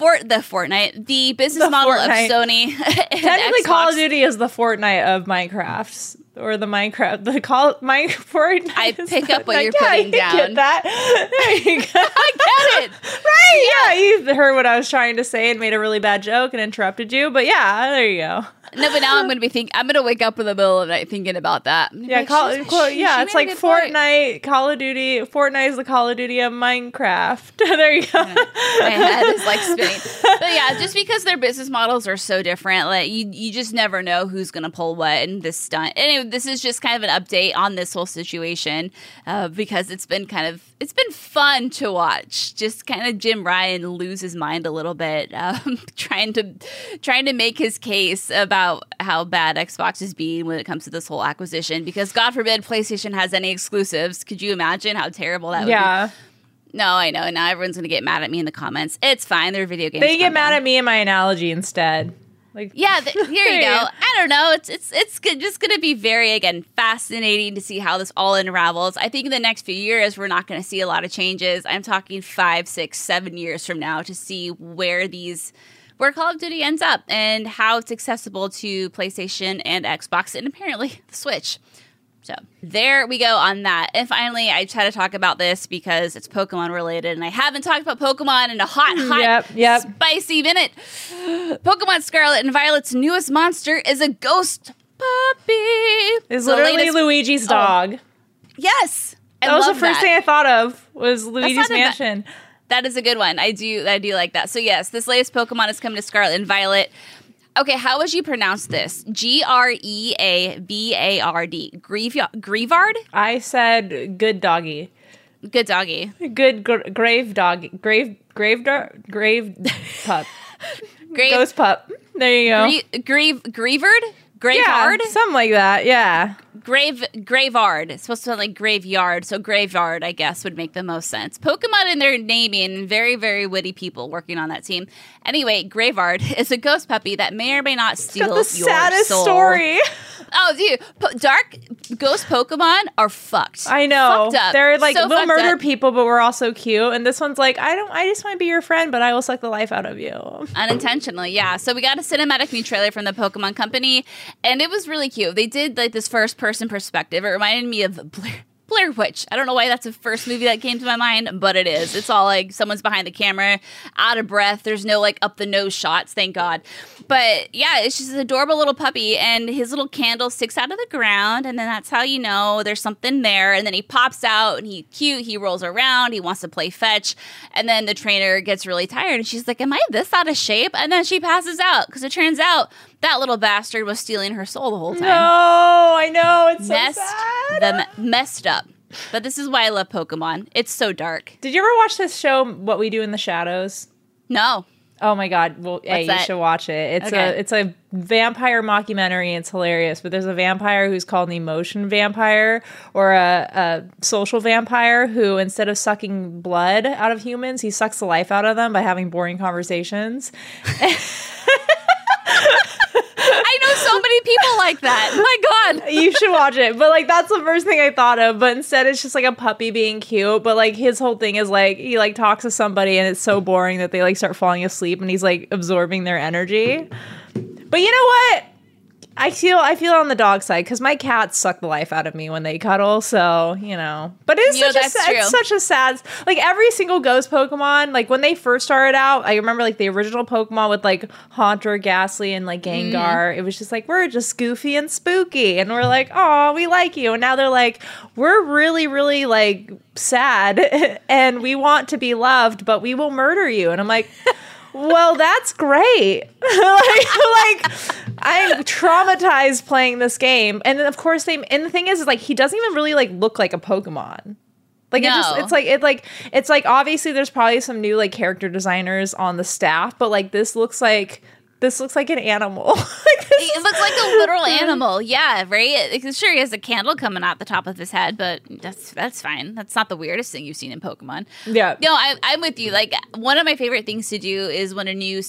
The business model of Sony. Technically, Call of Duty is the Fortnite of Minecraft. Or the Minecraft, Fortnite. I pick up what you're putting down. Get that? There you go. I get it. Right? Yeah, you heard what I was trying to say and made a really bad joke and interrupted you. But yeah, there you go. No, but now I'm going to wake up in the middle of the night thinking about that. Yeah, it's like Fortnite, Call of Duty. Fortnite is the Call of Duty of Minecraft. There you go. My head is like spinning. But yeah, just because their business models are so different, like you just never know who's going to pull what in this stunt. Anyway, this is just kind of an update on this whole situation because it's been fun to watch. Just kind of Jim Ryan lose his mind a little bit, trying to make his case about how bad Xbox is being when it comes to this whole acquisition. Because God forbid PlayStation has any exclusives. Could you imagine how terrible that would be? No, I know. Now everyone's going to get mad at me in the comments. It's fine. They're video games. They get mad at me in my analogy instead. Like, yeah, here you go. I don't know. It's just going to be very, again, fascinating to see how this all unravels. I think in the next few years, we're not going to see a lot of changes. I'm talking 5, 6, 7 years from now to see where Call of Duty ends up and how it's accessible to PlayStation and Xbox and apparently the Switch. So there we go on that. And finally, I try to talk about this because it's Pokemon related, and I haven't talked about Pokemon in a hot, spicy minute. Pokemon Scarlet and Violet's newest monster is a ghost puppy. It's literally Luigi's dog. Yes. That was the first thing I thought of was Luigi's Mansion. That is a good one. I do like that. So yes, this latest Pokemon is coming to Scarlet and Violet. Okay, how would you pronounce this? Greavard? Greavard? I said good doggy. Good doggy. Good grave doggy. Grave pup. Ghost pup. There you go. Greavard? Graveyard? Yeah, something like that, yeah. Graveyard. It's supposed to sound like graveyard, so graveyard, I guess, would make the most sense. Pokemon in their naming, and very, very witty people working on that team. Anyway, Graveyard is a ghost puppy that may or may not steal your soul. The saddest story. Oh, dude, dark ghost Pokemon are fucked. I know. Fucked up. They're like, so we'll murder up. people, but we're also cute. And this one's like, I just want to be your friend, but I will suck the life out of you. Unintentionally, yeah. So we got a cinematic new trailer from the Pokemon Company, and it was really cute. They did like this first-person perspective. It reminded me of Blair Witch. I don't know why that's the first movie that came to my mind, but it is. It's all like someone's behind the camera, out of breath. There's no like up the nose shots, thank God. But yeah, it's just an adorable little puppy, and his little candle sticks out of the ground, and then that's how you know there's something there. And then he pops out, and he's cute. He rolls around. He wants to play fetch, and then the trainer gets really tired, and she's like, "Am I this out of shape?" And then she passes out because it turns out that little bastard was stealing her soul the whole time. No, I know. It's so sad. Messed up. But this is why I love Pokemon. It's so dark. Did you ever watch this show, What We Do in the Shadows? No. Oh my God. Well, hey, you should watch it. It's a vampire mockumentary. It's hilarious. But there's a vampire who's called an emotion vampire, or a social vampire, who instead of sucking blood out of humans, he sucks the life out of them by having boring conversations. I know so many people like that. My God. You should watch it. But like, that's the first thing I thought of. But instead it's just like a puppy being cute. But like, his whole thing is like, he like talks to somebody and it's so boring that they like start falling asleep, and he's like absorbing their energy. But you know what? I feel on the dog side, because my cats suck the life out of me when they cuddle. So, you know, but it's such a sad, like every single ghost Pokemon, like when they first started out, I remember like the original Pokemon with like Haunter, Ghastly, and like Gengar. It was just like, we're just goofy and spooky. And we're like, oh, we like you. And now they're like, we're really, really like sad and we want to be loved, but we will murder you. And I'm like, well, that's great. like I'm traumatized playing this game. And then of course and the thing is like, he doesn't even really like look like a Pokemon. Like no. it's like obviously there's probably some new like character designers on the staff, but like this looks like an animal. It looks like a literal animal. Yeah, right? Sure, he has a candle coming out the top of his head, but that's fine. That's not the weirdest thing you've seen in Pokemon. Yeah. No, I'm with you. Like, one of my favorite things to do is when a new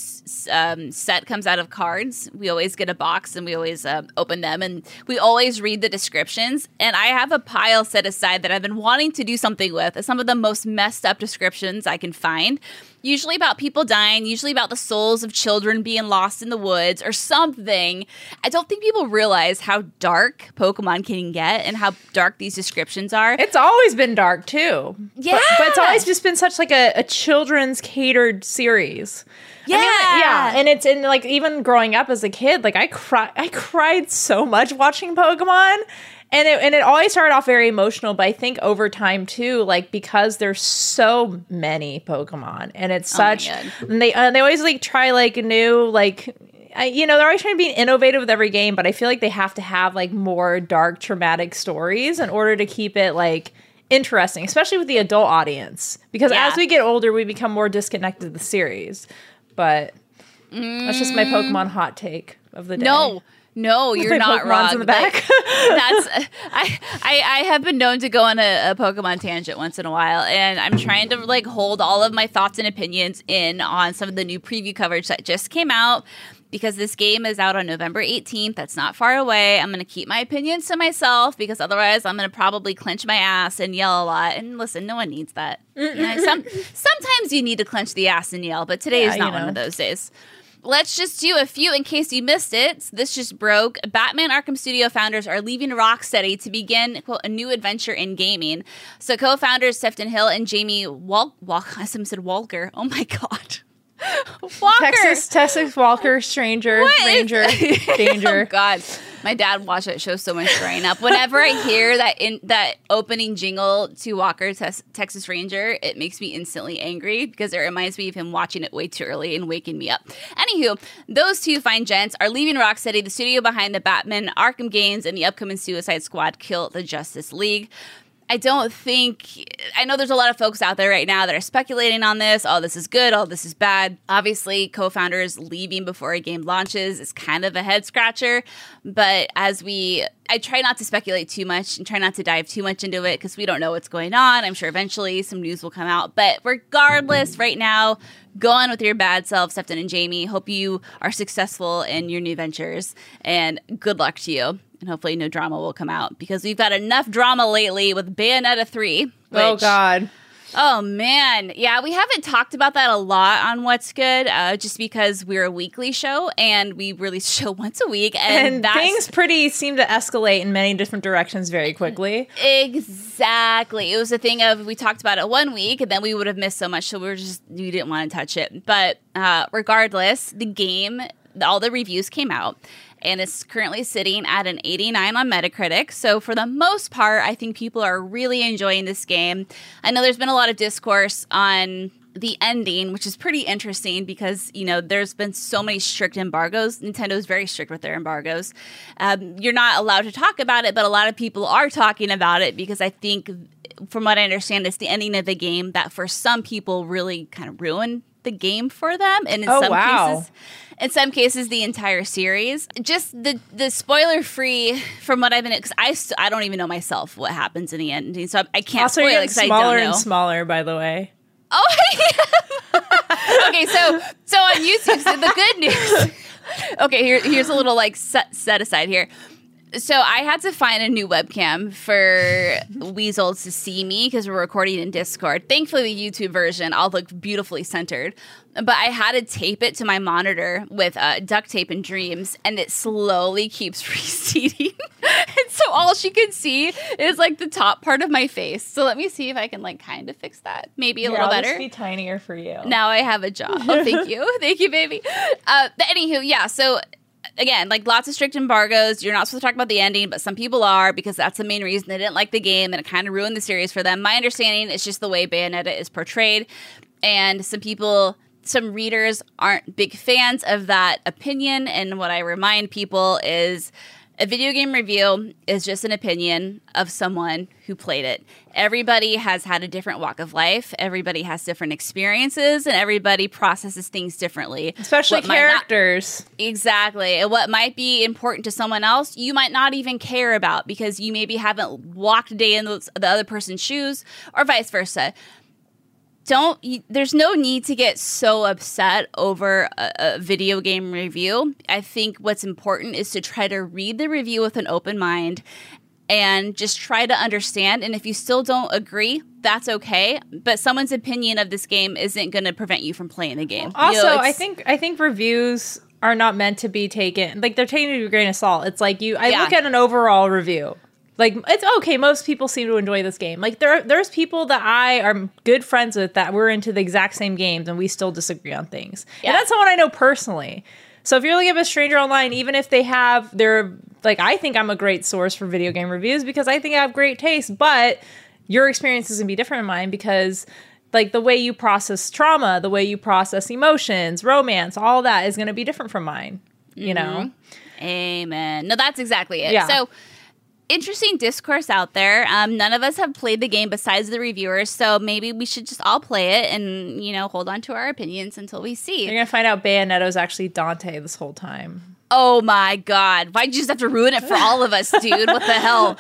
set comes out of cards, we always get a box and we always open them, and we always read the descriptions. And I have a pile set aside that I've been wanting to do something with. Some of the most messed up descriptions I can find. Usually about people dying, usually about the souls of children being lost in the woods or something. I don't think people realize how dark Pokemon can get and how dark these descriptions are. It's always been dark, too. Yeah. But it's always just been such like a children's catered series. Yeah. I mean, yeah. And it's in like, even growing up as a kid, like I cried so much watching Pokemon. And it always started off very emotional, but I think over time too, like because there's so many Pokemon, and it's such, and they always like try like new like. They're always trying to be innovative with every game, but I feel like they have to have like more dark, traumatic stories in order to keep it like interesting, especially with the adult audience. Because as we get older, we become more disconnected to the series. But that's just my Pokemon hot take of the day. No, you're not wrong. In the back. I have been known to go on a Pokemon tangent once in a while, and I'm trying to like hold all of my thoughts and opinions in on some of the new preview coverage that just came out, because this game is out on November 18th. That's not far away. I'm going to keep my opinions to myself, because otherwise I'm going to probably clench my ass and yell a lot. And listen, no one needs that. Sometimes you need to clench the ass and yell, but today is not one of those days. Let's just do a few in case you missed it. This just broke. Batman Arkham Studio founders are leaving Rocksteady to begin, quote, a new adventure in gaming. So co-founders Sefton Hill and Jamie Walker. Oh my God. Walker. Texas Walker, Stranger, Ranger, Danger. Oh God, my dad watched that show so much growing up. Whenever I hear that opening jingle to Walker, Texas Ranger, it makes me instantly angry, because it reminds me of him watching it way too early and waking me up. Anywho, those two fine gents are leaving Rocksteady, the studio behind the Batman Arkham games and the upcoming Suicide Squad Kill the Justice League. I know there's a lot of folks out there right now that are speculating on this. Oh, this is good. Oh, this is bad. Obviously, co-founders leaving before a game launches is kind of a head scratcher. But I try not to speculate too much and try not to dive too much into it because we don't know what's going on. I'm sure eventually some news will come out. But regardless, right now, go on with your bad self, Sefton and Jamie. Hope you are successful in your new ventures. And good luck to you. And hopefully no drama will come out because we've got enough drama lately with Bayonetta 3. Oh, God. Oh, man. Yeah, we haven't talked about that a lot on What's Good just because we're a weekly show and we release a show once a week. And things seem to escalate in many different directions very quickly. Exactly. It was a thing of we talked about it 1 week and then we would have missed so much. So we didn't want to touch it. But regardless, the game, all the reviews came out. And it's currently sitting at an 89 on Metacritic. So for the most part, I think people are really enjoying this game. I know there's been a lot of discourse on the ending, which is pretty interesting because, there's been so many strict embargoes. Nintendo's very strict with their embargoes. You're not allowed to talk about it, but a lot of people are talking about it because I think, from what I understand, it's the ending of the game that for some people really kind of ruined the game for them. And in some cases, the entire series. Just the spoiler-free, from what I've been, because I don't even know myself what happens in the ending, so I can't also, spoil it because I don't know. Smaller and smaller, by the way. Oh, yeah. Okay, so on YouTube, so the good news. Okay, here's a little set aside here. So I had to find a new webcam for Weasel to see me because we're recording in Discord. Thankfully, the YouTube version, I'll look beautifully centered. But I had to tape it to my monitor with duct tape and Dreams, and it slowly keeps receding. And so all she can see is the top part of my face. So let me see if I can kind of fix that. Maybe a little better. I'll just be tinier for you. Now I have a job. Oh, thank you. Thank you, baby. But anywho, yeah, so again, lots of strict embargoes. You're not supposed to talk about the ending, but some people are because that's the main reason they didn't like the game and it kind of ruined the series for them. My understanding is just the way Bayonetta is portrayed. And some readers aren't big fans of that opinion. And what I remind people is a video game review is just an opinion of someone who played it. Everybody has had a different walk of life. Everybody has different experiences, and everybody processes things differently. Especially characters. Exactly. And what might be important to someone else, you might not even care about because you maybe haven't walked a day in the other person's shoes, or vice versa. There's no need to get so upset over a video game review. I think what's important is to try to read the review with an open mind and just try to understand. And if you still don't agree, that's okay. But someone's opinion of this game isn't going to prevent you from playing the game. Also, I think reviews are not meant to be taken, they're taken with a grain of salt. It's look at an overall review. It's okay. Most people seem to enjoy this game. There's people that I are good friends with that we're into the exact same games and we still disagree on things. Yeah. And that's someone I know personally. So if you're looking at a stranger online, even if they have I think I'm a great source for video game reviews because I think I have great taste, but your experience is going to be different than mine because the way you process trauma, the way you process emotions, romance, all that is going to be different from mine, you know? Amen. No, that's exactly it. Yeah. So, interesting discourse out there. None of us have played the game besides the reviewers, so maybe we should just all play it and, hold on to our opinions until we see. You're going to find out Bayonetta was actually Dante this whole time. Oh my God. Why'd you just have to ruin it for all of us, dude? What the hell?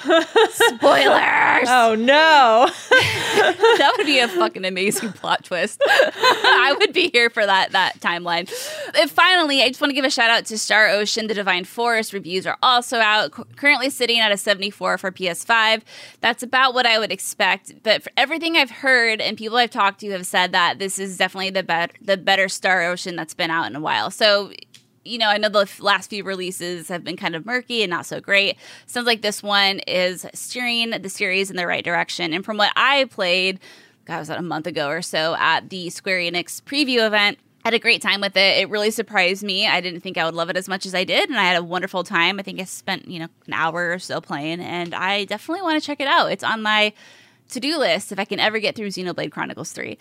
Spoilers! Oh no. That would be a fucking amazing plot twist. I would be here for that timeline. And finally, I just want to give a shout out to Star Ocean. The Divine Forest reviews are also out, currently sitting at a 74 for PS5. That's about what I would expect. But for everything I've heard and people I've talked to have said that this is definitely the better Star Ocean that's been out in a while. So, I know the last few releases have been kind of murky and not so great. Sounds like this one is steering the series in the right direction. And from what I played, was that a month ago or so at the Square Enix preview event, I had a great time with it. It really surprised me. I didn't think I would love it as much as I did, and I had a wonderful time. I think I spent, an hour or so playing, and I definitely want to check it out. It's on my to-do list if I can ever get through Xenoblade Chronicles 3.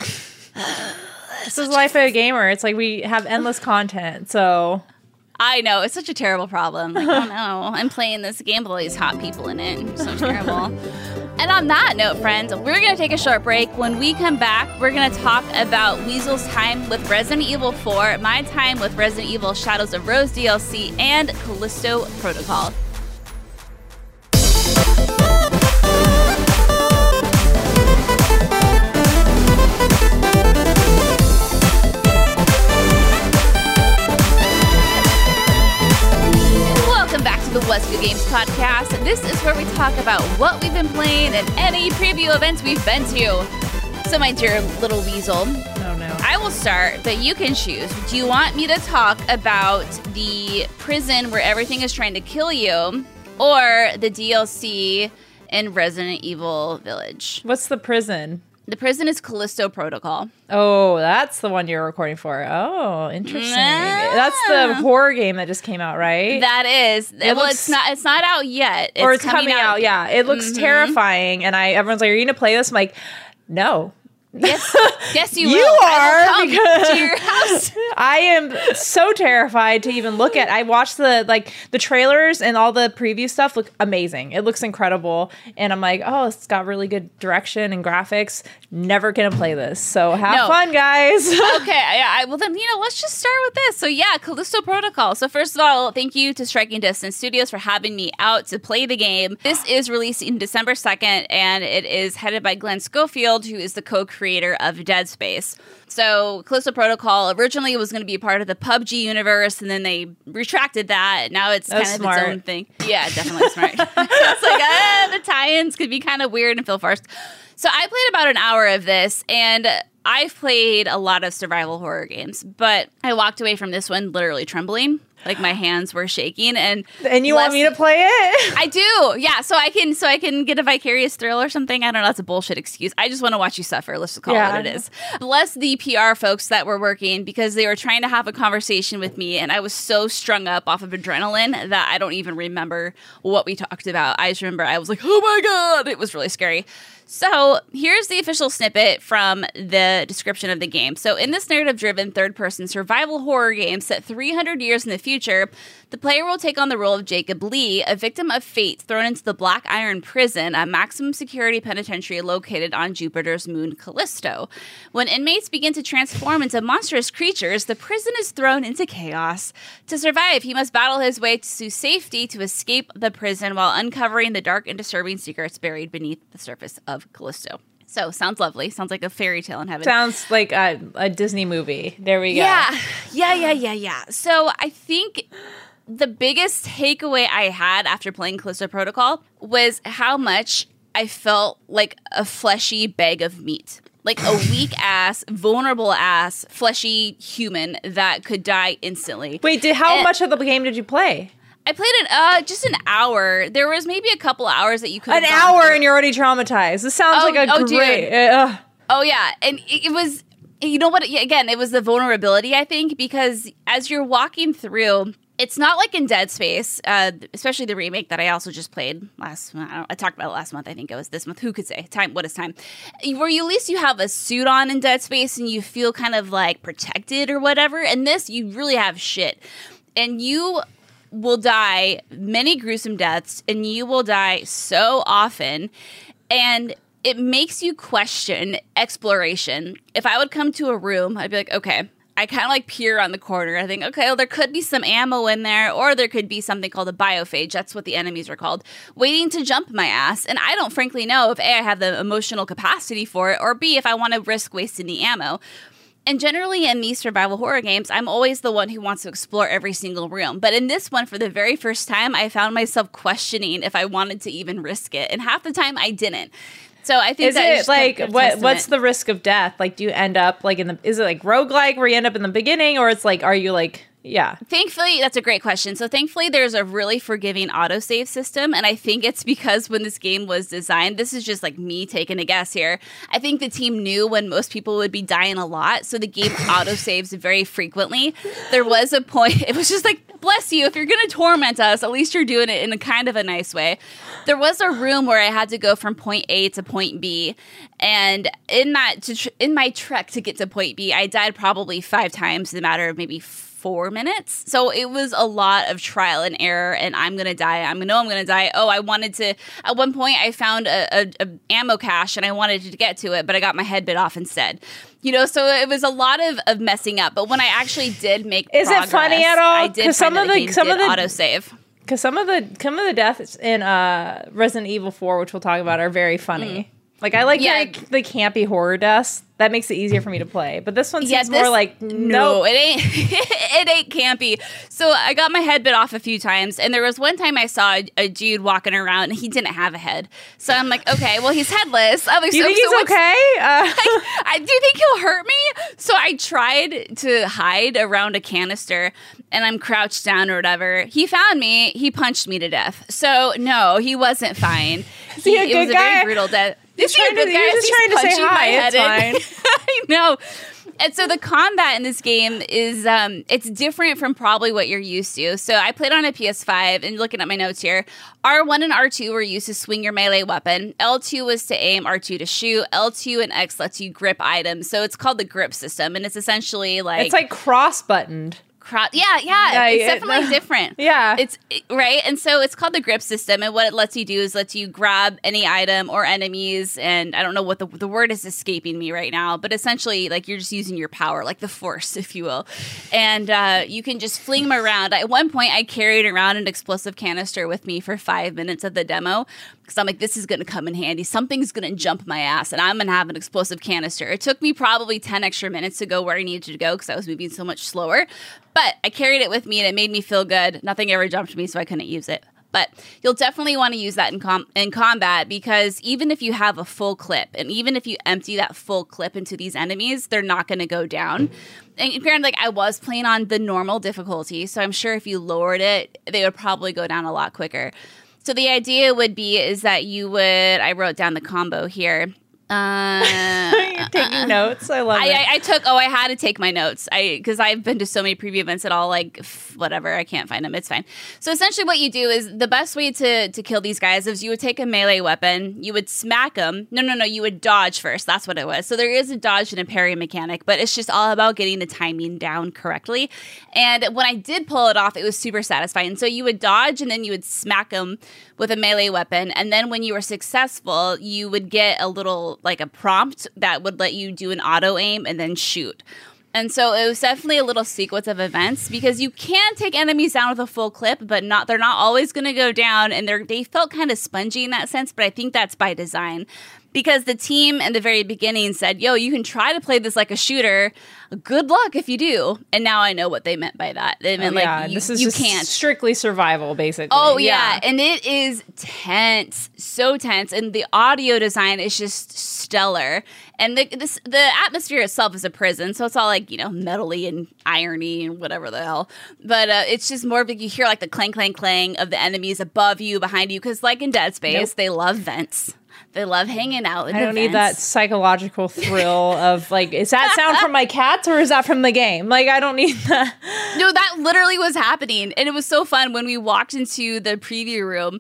This is life of a gamer. It's we have endless content, so... I know. It's such a terrible problem. Oh, no. I'm playing this game with all these hot people in it. It's so terrible. And on that note, friends, we're going to take a short break. When we come back, we're going to talk about Weasel's time with Resident Evil 4, my time with Resident Evil Shadows of Rose DLC, and Callisto Protocol. The What's Good Games podcast. This is where we talk about what we've been playing and any preview events we've been to. So, my dear little weasel, oh no, I will start, but you can choose. Do you want me to talk about the prison where everything is trying to kill you, or the DLC in Resident Evil Village? What's the prison? The prison is Callisto Protocol. Oh, that's the one you're recording for. Oh, interesting. That's the horror game that just came out, right? That is. It's not out yet. It's coming out. Yeah, it looks terrifying, and everyone's like, "Are you gonna play this?" I'm like, "No." Yes, you will. You are, I will come to your house. I am so terrified to even look at. I watched the trailers and all the preview stuff look amazing. It looks incredible, and I'm like, oh, it's got really good direction and graphics. Never gonna play this, so have fun, guys. Okay, yeah. Well, then let's just start with this. So yeah, Callisto Protocol. So first of all, thank you to Striking Distance Studios for having me out to play the game. This is releasing December 2nd, and it is headed by Glenn Schofield, who is the co-creator of Dead Space. So Callisto Protocol originally was going to be part of the PUBG universe, and then they retracted that. Now it's kind of its own thing. Yeah, definitely smart. It's like, the tie-ins could be kind of weird and feel forced. So I played about an hour of this, and I've played a lot of survival horror games, but I walked away from this one literally trembling. Like my hands were shaking, and you want me to play it? I do, yeah. So I can get a vicarious thrill or something. I don't know. That's a bullshit excuse. I just want to watch you suffer. Let's just call it what it is. Bless the PR folks that were working, because they were trying to have a conversation with me, and I was so strung up off of adrenaline that I don't even remember what we talked about. I just remember I was like, oh my god, it was really scary. So here's the official snippet from the description of the game. So in this narrative-driven third-person survival horror game set 300 years in the future, the player will take on the role of Jacob Lee, a victim of fate thrown into the Black Iron Prison, a maximum security penitentiary located on Jupiter's moon Callisto. When inmates begin to transform into monstrous creatures, the prison is thrown into chaos. To survive, he must battle his way to safety to escape the prison while uncovering the dark and disturbing secrets buried beneath the surface of Callisto. So, sounds lovely. Sounds like a fairy tale in heaven. Sounds like a Disney movie. There we go. Yeah. So, I think the biggest takeaway I had after playing Callisto Protocol was how much I felt like a fleshy bag of meat. Like a weak-ass, vulnerable-ass, fleshy human that could die instantly. Wait, how much of the game did you play? I played it just an hour. There was maybe a couple hours that you could have an hour through. And you're already traumatized. This sounds like a great... Oh, yeah. And it was... You know what? Again, it was the vulnerability, I think, because as you're walking through... It's not like in Dead Space, especially the remake that I also just played last month. I talked about it last month. I think it was this month. Who could say? Time. What is time? Where at least you have a suit on in Dead Space and you feel kind of like protected or whatever. And this, you really have shit. And you will die many gruesome deaths, and you will die so often. And it makes you question exploration. If I would come to a room, I'd be like, okay. I kind of like peer on the corner. I think, okay, well, there could be some ammo in there, or there could be something called a biophage. That's what the enemies are called, waiting to jump my ass. And I don't frankly know if A, I have the emotional capacity for it, or B, if I want to risk wasting the ammo. And generally in these survival horror games, I'm always the one who wants to explore every single room. But in this one, for the very first time, I found myself questioning if I wanted to even risk it. And half the time I didn't. So I think is it like what's the risk of death? Like, do you end up like is it like roguelike where you end up in the beginning, or it's like, are you like, yeah? Thankfully, that's a great question. So thankfully, there's a really forgiving autosave system. And I think it's because when this game was designed, this is just like me taking a guess here. I think the team knew when most people would be dying a lot. So the game autosaves very frequently. There was a point, it was just like, bless you, if you're going to torment us, at least you're doing it in a kind of a nice way. There was a room where I had to go from point A to point B. And in my trek to get to point B, I died probably 5 times in a matter of maybe 4 minutes. So it was a lot of trial and error, and I'm going to die. I'm going to die. Oh, I wanted to, at one point I found a ammo cache and I wanted to get to it, but I got my head bit off instead. So it was a lot of messing up. But when I actually did make progress, is it funny at all? I did find that the game did autosave. Because some of the deaths in Resident Evil 4, which we'll talk about, are very funny. Like, I like the campy horror deaths. That makes it easier for me to play. But this one seems more like, no, it ain't it ain't campy. So I got my head bit off a few times. And there was one time I saw a dude walking around and he didn't have a head. So I'm like, okay, well, he's headless. I'm like, do you think he's okay? I do think he'll hurt me. So I tried to hide around a canister and I'm crouched down or whatever. He found me. He punched me to death. So no, he wasn't fine. Is he a good guy? It was a very brutal death. He's just trying to say hi. It's fine. I know. And so the combat in this game is it's different from probably what you're used to. So I played on a PS5, and looking at my notes here, R1 and R2 were used to swing your melee weapon. L2 was to aim, R2 to shoot. L2 and X lets you grip items. So it's called the grip system, and it's essentially like... It's like cross-buttoned. Yeah, it's definitely different. Yeah. It's right. And so it's called the grip system. And what it lets you do is lets you grab any item or enemies. And I don't know what the word is escaping me right now, but essentially like you're just using your power, like the force, if you will. And you can just fling them around. At one point, I carried around an explosive canister with me for 5 minutes of the demo because I'm like, this is going to come in handy. Something's going to jump my ass and I'm going to have an explosive canister. It took me probably 10 extra minutes to go where I needed to go because I was moving so much slower. But I carried it with me and it made me feel good. Nothing ever jumped me, so I couldn't use it. But you'll definitely want to use that in combat because even if you have a full clip and even if you empty that full clip into these enemies, they're not going to go down. And apparently, like, I was playing on the normal difficulty, so I'm sure if you lowered it, they would probably go down a lot quicker. So the idea would be is that you would, I wrote down the combo here. You're taking notes. I love it. I had to take my notes. Because I've been to so many preview events that all like whatever. I can't find them. It's fine. So essentially, what you do is the best way to kill these guys is you would take a melee weapon, you would smack them. No, you would dodge first. That's what it was. So there is a dodge and a parry mechanic, but it's just all about getting the timing down correctly. And when I did pull it off, it was super satisfying. So you would dodge and then you would smack them with a melee weapon, and then when you were successful, you would get a little like a prompt that would let you do an auto aim and then shoot. And so it was definitely a little sequence of events because you can take enemies down with a full clip, but they're not always going to go down, and they felt kind of spongy in that sense, but I think that's by design. Because the team in the very beginning said, yo, you can try to play this like a shooter. Good luck if you do. And now I know what they meant by that. They meant this is can't. Strictly survival, basically. Oh, yeah. And it is tense. So tense. And the audio design is just stellar. And the atmosphere itself is a prison. So it's all like, metally and irony and whatever the hell. But it's just more of like you hear like the clang, clang, clang of the enemies above you, behind you. Because like in Dead Space, They love vents. They love hanging out. I don't need that psychological thrill of like, is that sound from my cats or is that from the game? Like, I don't need that. No, that literally was happening. And it was so fun when we walked into the preview room.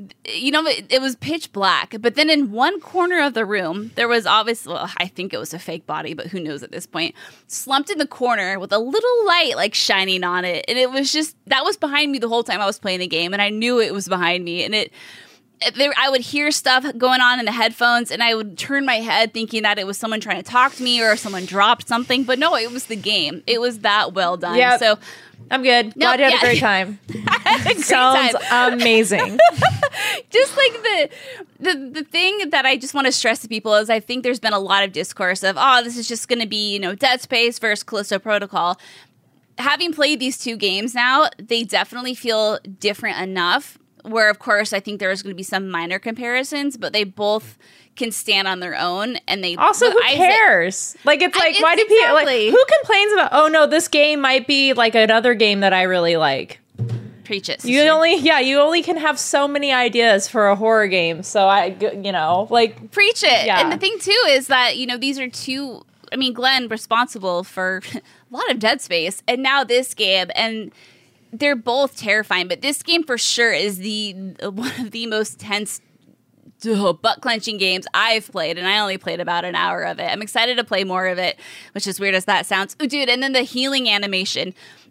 It was pitch black. But then in one corner of the room, there was obviously, I think it was a fake body, but who knows at this point, slumped in the corner with a little light like shining on it. And it was just, that was behind me the whole time I was playing the game. And I knew it was behind me. And I would hear stuff going on in the headphones, and I would turn my head thinking that it was someone trying to talk to me or someone dropped something. But no, it was the game. It was that well done. Yeah, so I'm good. Glad you had a great time. Sounds amazing. Just like the thing that I just want to stress to people is I think there's been a lot of discourse of, this is just going to be, Dead Space versus Callisto Protocol. Having played these two games now, they definitely feel different enough. Where, of course, I think there's going to be some minor comparisons, but they both can stand on their own. And they also, who cares? Like, it's like, why do people like? Who complains about? Oh no, this game might be like another game that I really like. Preach it. You only can have so many ideas for a horror game. So like preach it. Yeah. And the thing too is that these are two. I mean, Glenn responsible for a lot of Dead Space, and now this game and. They're both terrifying, but this game for sure is one of the most tense, butt-clenching games I've played, and I only played about an hour of it. I'm excited to play more of it, which is weird as that sounds. Oh, dude, and then the healing animation.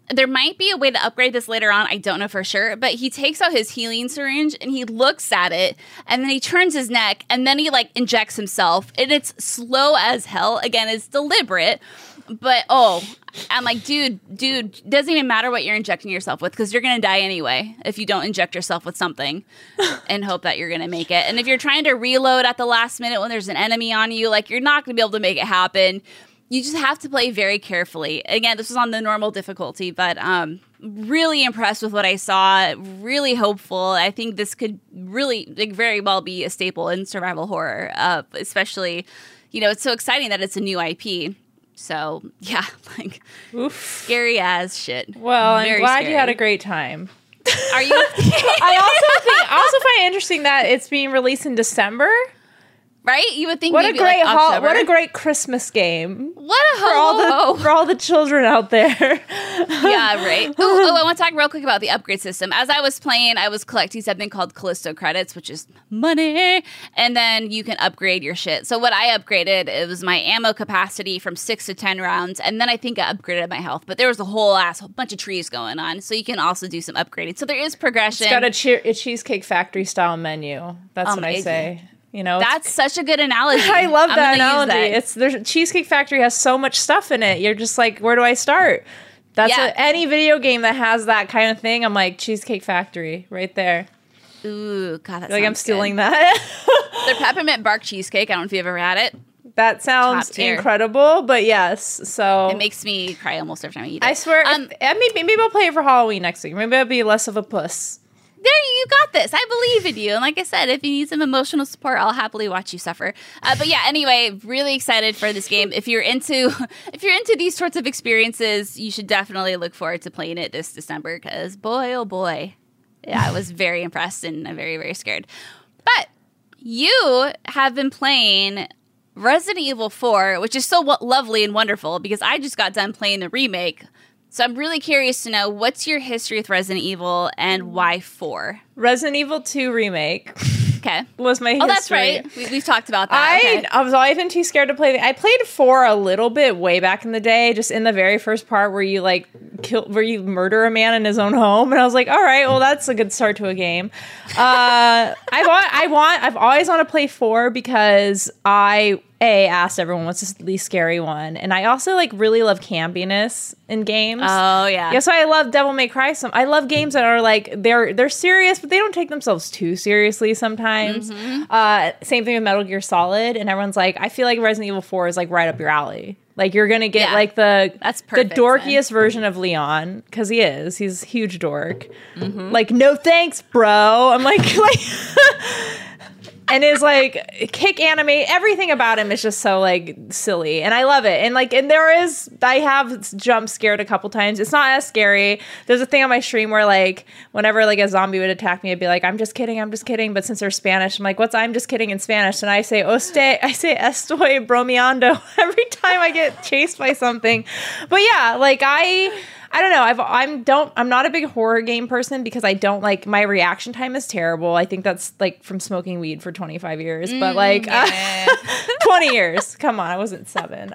there might be a way to upgrade this later on. I don't know for sure. But he takes out his healing syringe and he looks at it and then he turns his neck and then he like injects himself. And it's slow as hell. Again, it's deliberate. But I'm like, dude, doesn't even matter what you're injecting yourself with because you're going to die anyway if you don't inject yourself with something and hope that you're going to make it. And if you're trying to reload at the last minute when there's an enemy on you, like you're not going to be able to make it happen. You just have to play very carefully. Again, this was on the normal difficulty, but really impressed with what I saw. Really hopeful. I think this could really very well be a staple in survival horror, especially, it's so exciting that it's a new IP. So, yeah, like, oof. Scary as shit. Well, I'm glad you had a great time. Are you? I also find it interesting that it's being released in December. Right? You would think what a great Christmas game. For all the children out there. Yeah, right. I want to talk real quick about the upgrade system. As I was playing, I was collecting something called Callisto credits, which is money, and then you can upgrade your shit. So what I upgraded, it was my ammo capacity from 6 to 10 rounds, and then I think I upgraded my health. But there was a whole bunch of trees going on, so you can also do some upgrading. So there is progression. It's got a Cheesecake Factory style menu. That's what I say. That's such a good analogy. I love that analogy. Cheesecake Factory has so much stuff in it. You're just like, where do I start? That's any video game that has that kind of thing. I'm like, Cheesecake Factory right there. Ooh, God, that's like I'm stealing that. Their peppermint bark cheesecake. I don't know if you've ever had it. That sounds incredible, but yes. So it makes me cry almost every time I eat it. I swear, maybe I'll play it for Halloween next week. Maybe I'll be less of a puss. You got this. I believe in you. And like I said, if you need some emotional support, I'll happily watch you suffer. But yeah, anyway, really excited for this game. If you're into these sorts of experiences, you should definitely look forward to playing it this December because boy, oh boy. Yeah, I was very impressed and I'm very, very scared. But you have been playing Resident Evil 4, which is so lovely and wonderful because I just got done playing the remake. So I'm really curious to know, what's your history with Resident Evil and why 4? Resident Evil 2 Remake. Okay. Was my history. Oh, that's right. We've talked about that. I was always been too scared to play. I played 4 a little bit way back in the day, just in the very first part where you where you murder a man in his own home, and I was like, all right, well, that's a good start to a game. I've always wanted to play 4 because I asked everyone what's the least scary one, and I also really love campiness in games. Oh yeah. Yeah, so I love Devil May Cry. I love games that are they're serious, but they don't take themselves too seriously sometimes. Mm-hmm. Same thing with Metal Gear Solid, and everyone's like, I feel like Resident Evil 4 is right up your alley. You're gonna get that's perfect, the dorkiest version of Leon, because he's a huge dork. Mm-hmm. No thanks, bro. I'm like and is kick anime, everything about him is just so silly, and I love it. And I have jump scared a couple times. It's not as scary. There's a thing on my stream where whenever a zombie would attack me, I'd be like, I'm just kidding. But since they're Spanish, I'm like, what's I'm just kidding in Spanish? And I say estoy bromeando every time I get chased by something. But yeah, I don't know. I'm not a big horror game person because I don't my reaction time is terrible. I think that's from smoking weed for 25 years, but 20 years. Come on, I wasn't 7.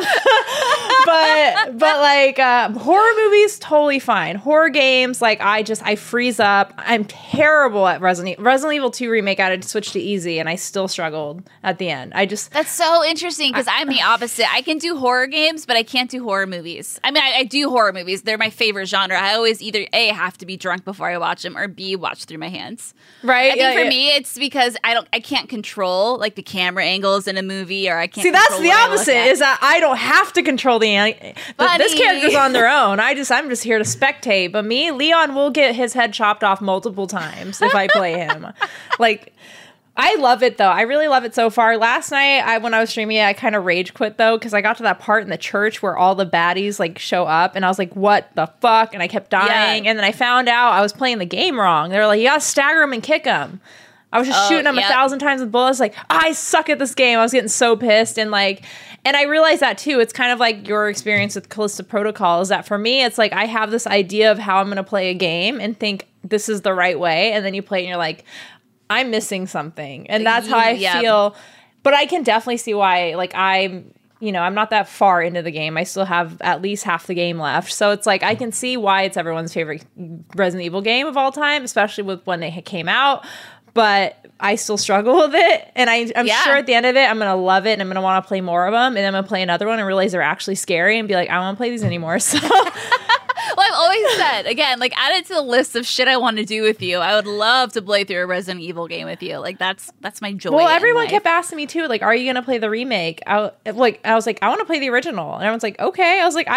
But horror movies totally fine. Horror games I freeze up. I'm terrible at Resident Evil 2 Remake. I had to switch to easy and I still struggled at the end. That's so interesting because I'm the opposite. I can do horror games, but I can't do horror movies. I mean, I do horror movies. They're my favorite genre. I always either A, have to be drunk before I watch them, or B, watch through my hands. Right. I think for me, it's because I can't control the camera angles in a movie, or I can't. See, that's the opposite. Is that I don't have to control this character's on their own. I'm just here to spectate. But me, Leon will get his head chopped off multiple times if I play him. I love it, though. I really love it so far. Last night, when I was streaming it, I kind of rage quit, though, because I got to that part in the church where all the baddies, show up, and I was like, what the fuck? And I kept dying, and then I found out I was playing the game wrong. They were like, you gotta stagger him and kick him. I was just shooting him 1,000 times with bullets, I suck at this game. I was getting so pissed, and I realized that, too. It's kind of your experience with Callisto Protocol, is that for me, it's I have this idea of how I'm gonna play a game and think this is the right way, and then you play it and you're like, I'm missing something. And that's how I feel. But I can definitely see why, I'm, I'm not that far into the game. I still have at least half the game left. So it's like, I can see why it's everyone's favorite Resident Evil game of all time, especially with when they came out. But I still struggle with it. And I'm sure at the end of it, I'm going to love it. And I'm going to want to play more of them. And then I'm going to play another one and realize they're actually scary and be like, I don't want to play these anymore. So... Well, I've always said, again, like, add it to the list of shit I want to do with you. I would love to play through a Resident Evil game with you. Like, that's my joy. Well, everyone kept asking me too, like, are you going to play the remake? I was like, I want to play the original. And everyone's like, okay. I was like,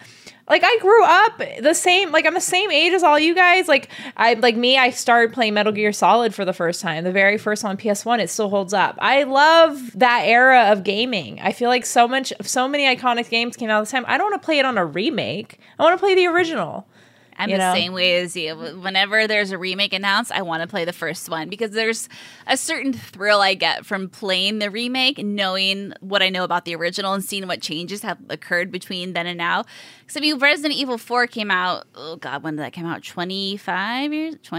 I grew up the same, like, I'm the same age as all you guys. Like, I started playing Metal Gear Solid for the first time. The very first one on PS1, it still holds up. I love that era of gaming. I feel like so many iconic games came out at the time. I don't want to play it on a remake. I want to play the original. I'm the same way as you. Whenever there's a remake announced, I want to play the first one because there's a certain thrill I get from playing the remake, knowing what I know about the original and seeing what changes have occurred between then and now. Because Resident Evil 4 came out, oh God, when did that come out? 2005.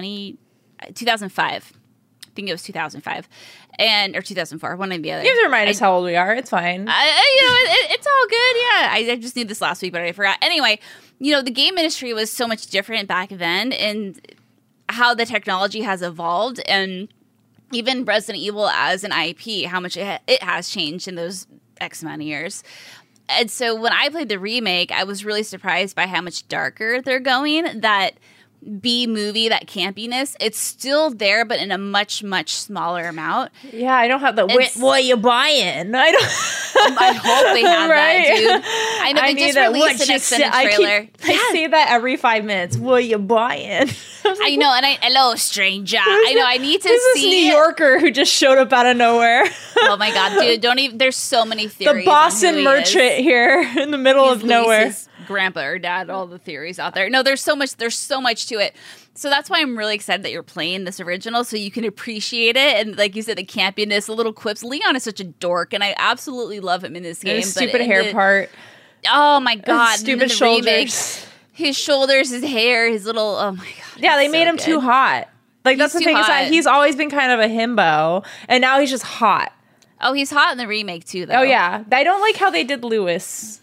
I think it was 2005. Or 2004, one or the other. You have to remind us how old we are. It's fine. It's all good. Yeah, I just knew this last week, but I forgot. Anyway, the game industry was so much different back then, and how the technology has evolved, and even Resident Evil as an IP, how much it has changed in those X amount of years. And so when I played the remake, I was really surprised by how much darker they're going. That B-movie, that campiness, it's still there, but in a much, much smaller amount. Yeah, I don't have the what are you buying? I hope they have that, dude. I know they just released an extended trailer. I say that every 5 minutes. What are you buying? I know, and hello, stranger. I know, I need to see this New Yorker who just showed up out of nowhere. Oh my God, dude, don't even, there's so many theories. The Boston merchant here in the middle of nowhere. Luis's grandpa or dad, all the theories out there. No, there's so much to it. So that's why I'm really excited that you're playing this original so you can appreciate it. And like you said, the campiness, the little quips. Leon is such a dork, and I absolutely love him in this game. His stupid hair part. Oh my God. Stupid shoulders. His shoulders, his hair, his little, oh my God. Yeah, they made him too hot. Like, that's the thing is that he's always been kind of a himbo, and now he's just hot. Oh, he's hot in the remake too, though. Oh yeah, I don't like how they did Luis.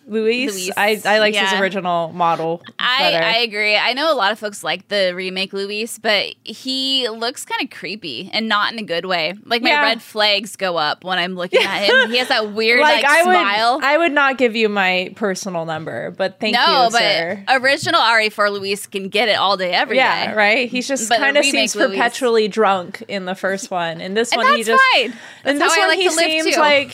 I liked his original model. I agree. I know a lot of folks like the remake Luis, but he looks kind of creepy and not in a good way. Like my red flags go up when I'm looking at him. He has that weird smile. I would not give you my personal number, but thank you, sir. But original RE4 Luis can get it all day, every day. Yeah, right. He's just kind of seems perpetually drunk in the first one, and this one he just. Fine. And this one he seems like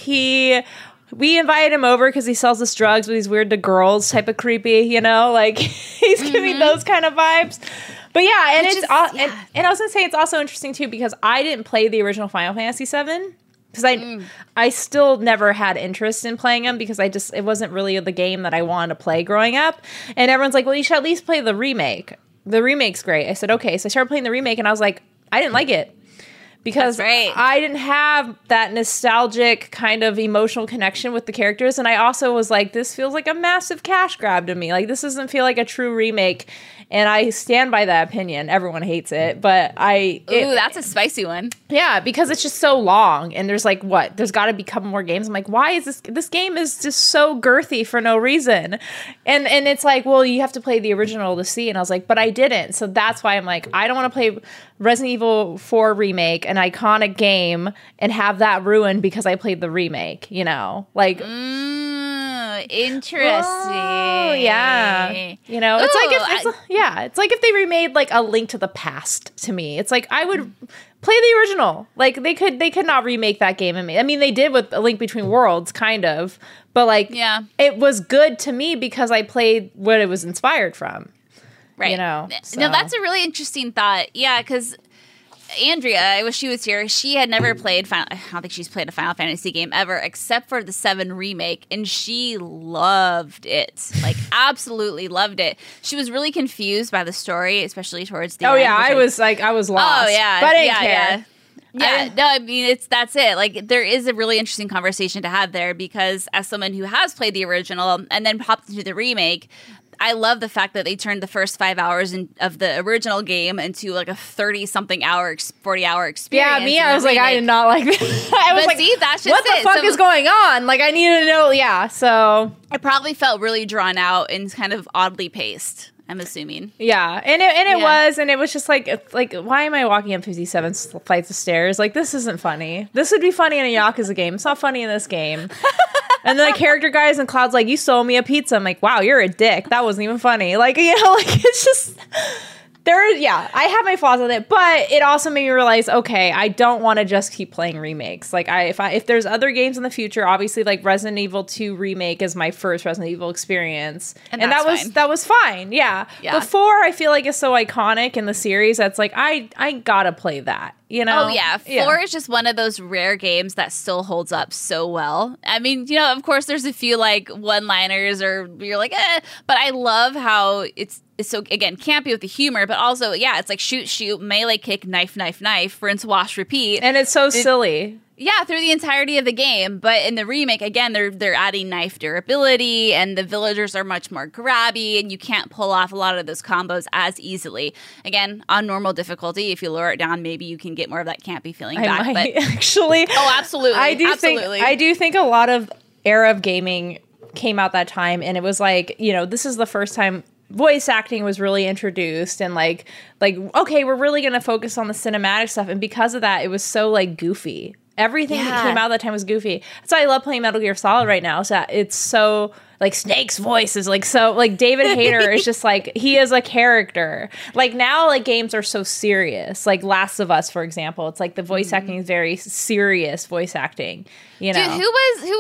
we invited him over because he sells us drugs, but he's weird to girls, type of creepy, like he's giving those kind of vibes. But yeah, and and I was gonna say it's also interesting too because I didn't play the original Final Fantasy VII because I still never had interest in playing them because it wasn't really the game that I wanted to play growing up. And everyone's like, well, you should at least play the remake. The remake's great. I said, okay. So I started playing the remake, and I was like, I didn't like it. Because I didn't have that nostalgic kind of emotional connection with the characters. And I also was like, this feels like a massive cash grab to me. Like, this doesn't feel like a true remake. And I stand by that opinion. Everyone hates it. But that's a spicy one. Yeah, because it's just so long. And there's there's got to be a couple more games. I'm like, why is this game is just so girthy for no reason? And it's like, well, you have to play the original to see. And I was like, but I didn't. So that's why I'm like, I don't want to play Resident Evil 4 remake, an iconic game, and have that ruined because I played the remake, Like, interesting. Oh, yeah. It's like if they remade like A Link to the Past to me. It's like I would play the original. Like they could not remake that game. I mean, they did with A Link Between Worlds, kind of, but it was good to me because I played what it was inspired from. Right. So. No, that's a really interesting thought. Yeah, because Andrea, I wish she was here. She had never played I don't think she's played a Final Fantasy game ever except for the 7 remake, and she loved it. Like, absolutely loved it. She was really confused by the story, especially towards the end. Oh yeah, I was lost. Oh yeah, but I didn't care. Yeah, no, I mean, that's it. Like, there is a really interesting conversation to have there because as someone who has played the original and then popped into the remake, I love the fact that they turned the first 5 hours of the original game into like a 30-something hour, 40-hour experience. Yeah, me, I was like, I did not like that. I was like, see, that's just what the fuck is going on? Like, I needed to know. Yeah, so it probably felt really drawn out and kind of oddly paced, I'm assuming. Yeah, and it was just like, why am I walking up 57 flights of stairs? Like, this isn't funny. This would be funny in a Yakuza game. It's not funny in this game. And then the character guys and Cloud's like, you sold me a pizza. I'm like, wow, you're a dick. That wasn't even funny. Like, you know, like, it's just... I have my flaws with it, but it also made me realize, okay, I don't want to just keep playing remakes. Like, if there's other games in the future, obviously, like Resident Evil 2 remake is my first Resident Evil experience, and that was fine. Yeah. But 4, I feel like is so iconic in the series that's like I gotta play that. You know? Oh, yeah. 4 is just one of those rare games that still holds up so well. I mean, you know, of course, there's a few, like, one-liners or you're like, but I love how it's so, again, campy with the humor, but also, yeah, it's like shoot, melee kick, knife, rinse, wash, repeat. And it's so silly. Yeah, through the entirety of the game. But in the remake, again, they're adding knife durability, and the villagers are much more grabby, and you can't pull off a lot of those combos as easily. Again, on normal difficulty, if you lower it down, maybe you can get more of that campy feeling back. But actually, oh, absolutely, I do think a lot of era of gaming came out that time, and it was like, you know, this is the first time voice acting was really introduced, and like okay, we're really gonna focus on the cinematic stuff, and because of that, it was so like goofy. Everything that came out that time was goofy. That's why I love playing Metal Gear Solid right now. So it's so like Snake's voice is like so like David Hayter is just like he is a character. Like now, like games are so serious. Like Last of Us, for example, it's like the voice acting is very serious voice acting. You know, dude, who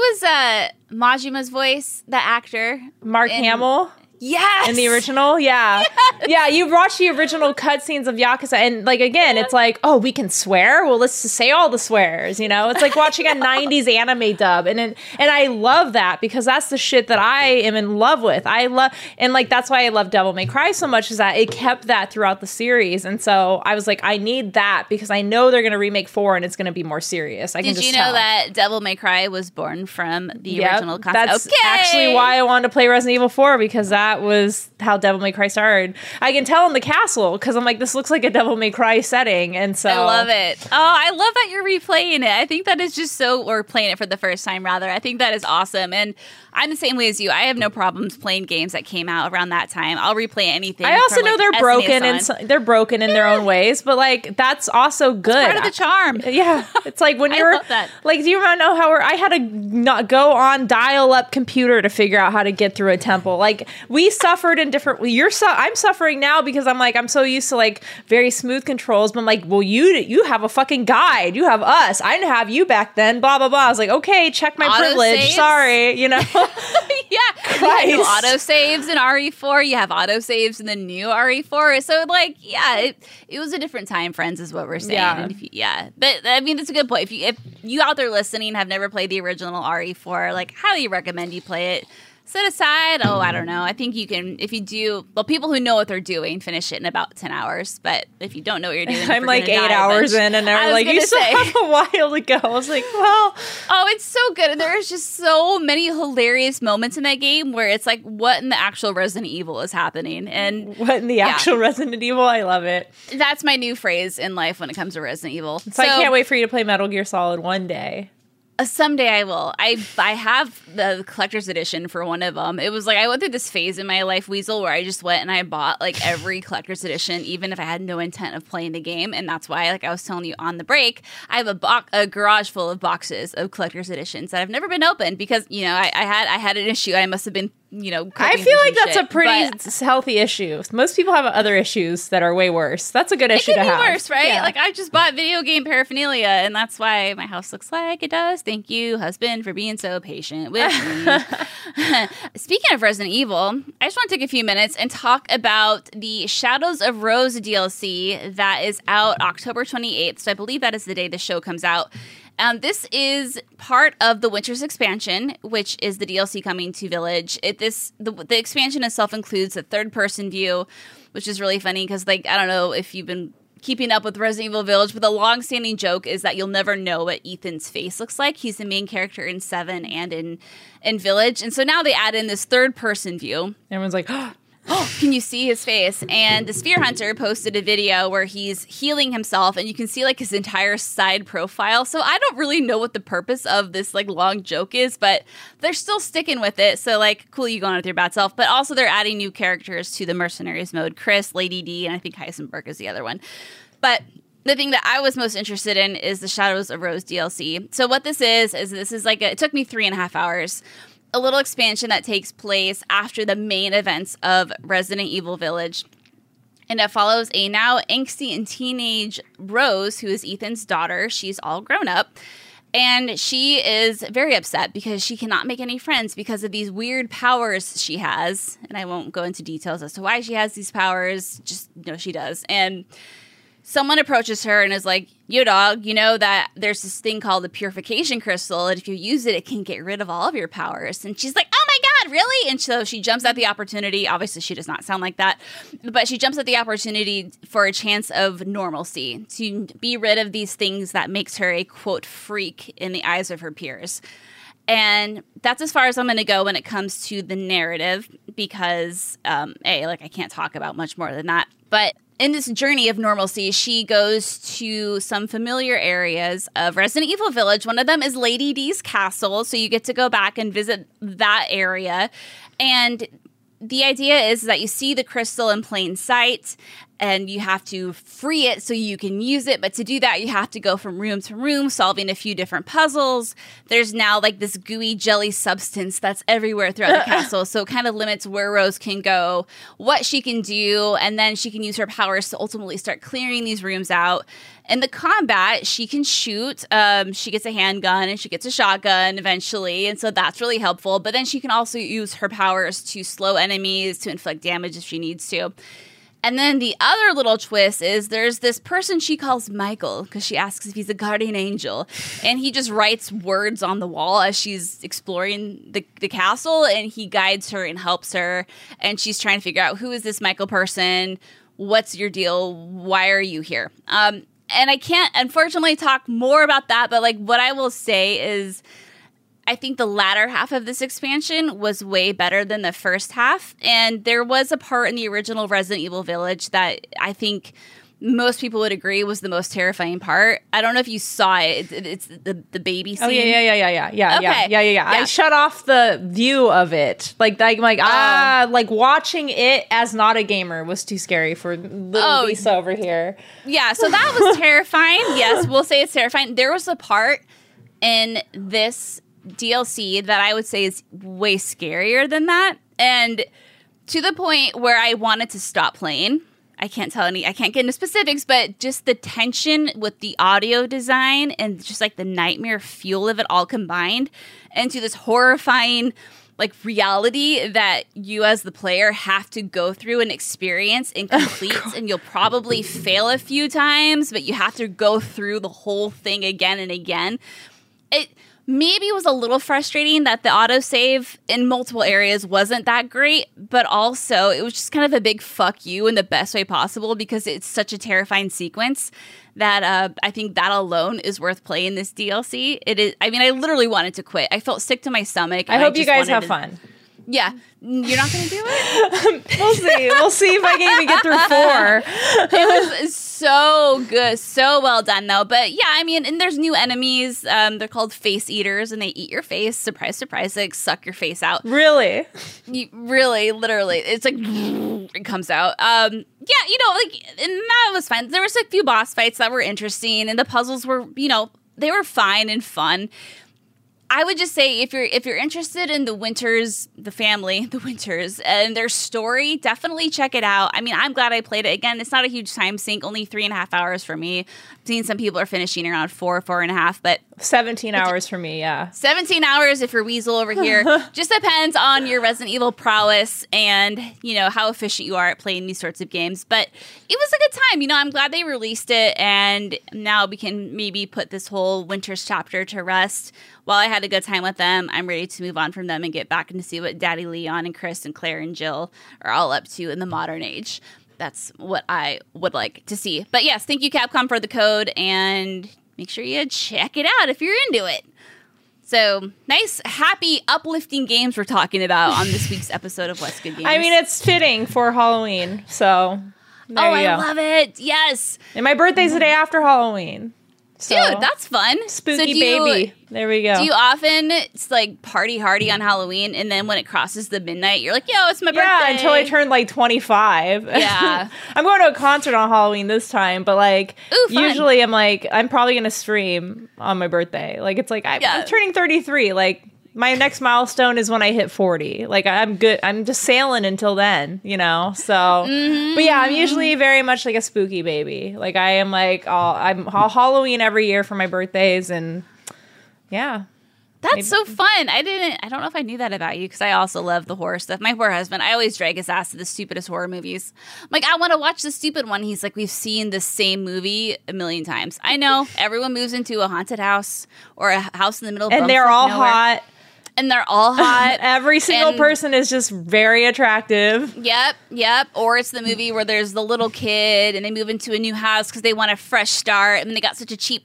was Majima's voice? The actor, Mark Hamill. Yes. In the original? Yeah. Yes. Yeah, you watch the original cutscenes of Yakuza, and, like, again, it's like, oh, we can swear? Well, let's just say all the swears, you know? It's like watching a 90s anime dub, and I love that, because that's the shit that I am in love with. And, like, that's why I love Devil May Cry so much, is that it kept that throughout the series, and so I was like, I need that, because I know they're going to remake 4, and it's going to be more serious. Did you know that Devil May Cry was born from the original concept? That's actually why I wanted to play Resident Evil 4, because that was how Devil May Cry started. I can tell in the castle because I'm like, this looks like a Devil May Cry setting, and so I love it. Oh, I love that you're replaying it. I think that is just or playing it for the first time rather. I think that is awesome, and I'm the same way as you. I have no problems playing games that came out around that time. I'll replay anything. I also know they're broken they're broken in their own ways, but like that's also good. It's part of the charm. Yeah, it's like when you're like, do you know how I had to not go on dial-up computer to figure out how to get through a temple? Like we suffered in different. I'm suffering now because I'm so used to like very smooth controls. But I'm like, well, you have a fucking guide. You have us. I didn't have you back then. Blah blah blah. I was like, okay, check my privilege. Saves. Sorry, you know. Yeah, you have auto saves in RE4. You have auto saves in the new RE4. So like, yeah, it was a different time, friends, is what we're saying. Yeah, and but I mean, that's a good point. If you out there listening have never played the original RE4, like, highly recommend you play it. Set aside, I don't know. I think you can, if you do, well, people who know what they're doing finish it in about 10 hours. But if you don't know what you're doing, I'm like 8 hours in, and they're like, you still have a while to go. I was like, well. Oh, it's so good. And there's just so many hilarious moments in that game where it's like, what in the actual Resident Evil is happening? And what in the actual Resident Evil? I love it. That's my new phrase in life when it comes to Resident Evil. So I can't wait for you to play Metal Gear Solid one day. Someday I will. I have the collector's edition for one of them. It was like I went through this phase in my life, Weasel, where I just went and I bought like every collector's edition, even if I had no intent of playing the game. And that's why, like I was telling you on the break, I have a garage full of boxes of collector's editions that have never been opened because, you know, I had an issue. I must have been, you know, I feel like that's a pretty healthy issue. Most people have other issues that are way worse. That's a good issue to have. It could be worse, right? Yeah. Like I just bought video game paraphernalia, and that's why my house looks like it does. Thank you, husband, for being so patient with me. Speaking of Resident Evil, I just want to take a few minutes and talk about the Shadows of Rose DLC that is out October 28th. So I believe that is the day the show comes out. This is part of the Winter's expansion, which is the DLC coming to Village. The expansion itself includes a third-person view, which is really funny because, like, I don't know if you've been keeping up with Resident Evil Village, but the long-standing joke is that you'll never know what Ethan's face looks like. He's the main character in 7 and in Village, and so now they add in this third-person view. Everyone's like, oh. can you see his face? And the Sphere Hunter posted a video where he's healing himself, and you can see like his entire side profile. So I don't really know what the purpose of this like long joke is, but they're still sticking with it. So like, cool, you going with your bad self. But also they're adding new characters to the Mercenaries mode. Chris, Lady D, and I think Heisenberg is the other one. But the thing that I was most interested in is the Shadows of Rose DLC. So what this is like, it took me 3.5 hours. A little expansion that takes place after the main events of Resident Evil Village. And it follows a now angsty and teenage Rose, who is Ethan's daughter. She's all grown up. And she is very upset because she cannot make any friends because of these weird powers she has. And I won't go into details as to why she has these powers. Just know she does. And someone approaches her and is like, yo, dog, you know that there's this thing called the Purification Crystal, and if you use it, it can get rid of all of your powers. And she's like, oh my God, really? And so she jumps at the opportunity. Obviously, she does not sound like that, but she jumps at the opportunity for a chance of normalcy, to be rid of these things that makes her a, quote, freak in the eyes of her peers. And that's as far as I'm going to go when it comes to the narrative, because, I can't talk about much more than that. But in this journey of normalcy, she goes to some familiar areas of Resident Evil Village. One of them is Lady D's castle, so you get to go back and visit that area. And the idea is that you see the crystal in plain sight, and you have to free it so you can use it. But to do that, you have to go from room to room, solving a few different puzzles. There's now like this gooey jelly substance that's everywhere throughout the castle. So it kind of limits where Rose can go, what she can do, and then she can use her powers to ultimately start clearing these rooms out. In the combat, she can shoot. She gets a handgun and she gets a shotgun eventually. And so that's really helpful. But then she can also use her powers to slow enemies, to inflict damage if she needs to. And then the other little twist is there's this person she calls Michael, because she asks if he's a guardian angel. And he just writes words on the wall as she's exploring the castle, and he guides her and helps her. And she's trying to figure out, who is this Michael person? What's your deal? Why are you here? And I can't, unfortunately, talk more about that. But like, what I will say is, I think the latter half of this expansion was way better than the first half. And there was a part in the original Resident Evil Village that I think most people would agree was the most terrifying part. I don't know if you saw it. It's the baby scene. Oh, yeah. I shut off the view of it. Like watching it as not a gamer was too scary for little Lisa over here. Yeah, so that was terrifying. Yes, we'll say it's terrifying. There was a part in this DLC that I would say is way scarier than that, and to the point where I wanted to stop playing. I can't get into specifics, but just the tension with the audio design and just like the nightmare feel of it all combined into this horrifying like reality that you as the player have to go through and experience and complete. And you'll probably fail a few times, but you have to go through the whole thing again and again. It maybe was a little frustrating that the autosave in multiple areas wasn't that great, but also it was just kind of a big fuck you in the best way possible, because it's such a terrifying sequence that I think that alone is worth playing this DLC. It is. I mean, I literally wanted to quit. I felt sick to my stomach. I hope you guys have fun. Yeah. You're not going to do it? We'll see. We'll see if I can even get through 4. It was so good. So well done, though. But yeah, I mean, and there's new enemies. They're called face eaters, and they eat your face. Surprise, surprise. They like, suck your face out. Really? Really, literally. It's like, it comes out. Yeah, you know, like, and that was fine. There was a few boss fights that were interesting, and the puzzles were, you know, they were fine and fun. I would just say if you're interested in the Winters, the family, the Winters, and their story, definitely check it out. I mean, I'm glad I played it. Again, it's not a huge time sink, only 3.5 hours for me. I've seen some people are finishing around 4.5, but 17 hours for me, yeah. 17 hours if you're Weasel over here. Just depends on your Resident Evil prowess and, you know, how efficient you are at playing these sorts of games. But it was a good time. You know, I'm glad they released it, and now we can maybe put this whole Winters chapter to rest. While I had a good time with them, I'm ready to move on from them and get back and to see what Daddy Leon and Chris and Claire and Jill are all up to in the modern age. That's what I would like to see. But yes, thank you, Capcom, for the code, and make sure you check it out if you're into it. So nice, happy, uplifting games we're talking about on this week's episode of What's Good Games. I mean, it's fitting for Halloween, so there you go. I love it. Yes. And my birthday's the day after Halloween. So, dude, that's fun. Spooky baby. There we go. Do you often like party hardy on Halloween, and then when it crosses the midnight, you're like, yo, it's my birthday? Yeah, until I turn like 25. Yeah. I'm going to a concert on Halloween this time, but like usually I'm like, I'm probably going to stream on my birthday. Like it's like, I'm turning 33. Like my next milestone is when I hit 40. Like I'm good. I'm just sailing until then, you know? So, but yeah, I'm usually very much like a spooky baby. Like I am like, I'm Halloween every year for my birthdays, and yeah. That's so fun. I don't know if I knew that about you, because I also love the horror stuff. My poor husband, I always drag his ass to the stupidest horror movies. I'm like, I want to watch the stupid one. He's like, we've seen the same movie a million times. I know. Everyone moves into a haunted house or a house in the middle of and they're all hot. And they're all hot. Every single person is just very attractive. Yep. Or it's the movie where there's the little kid and they move into a new house because they want a fresh start, and they got such a cheap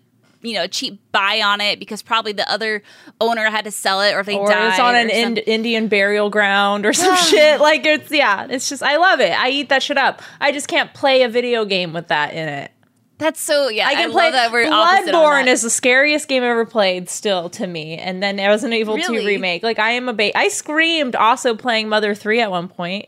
buy on it because probably the other owner had to sell it, or if they died. Or it's on an Indian burial ground or some shit. Like it's just, I love it. I eat that shit up. I just can't play a video game with that in it. That's so, I can play love that we're Bloodborne is the scariest game I've ever played still to me. And then Resident Evil 2 remake. Like I screamed also playing Mother 3 at one point.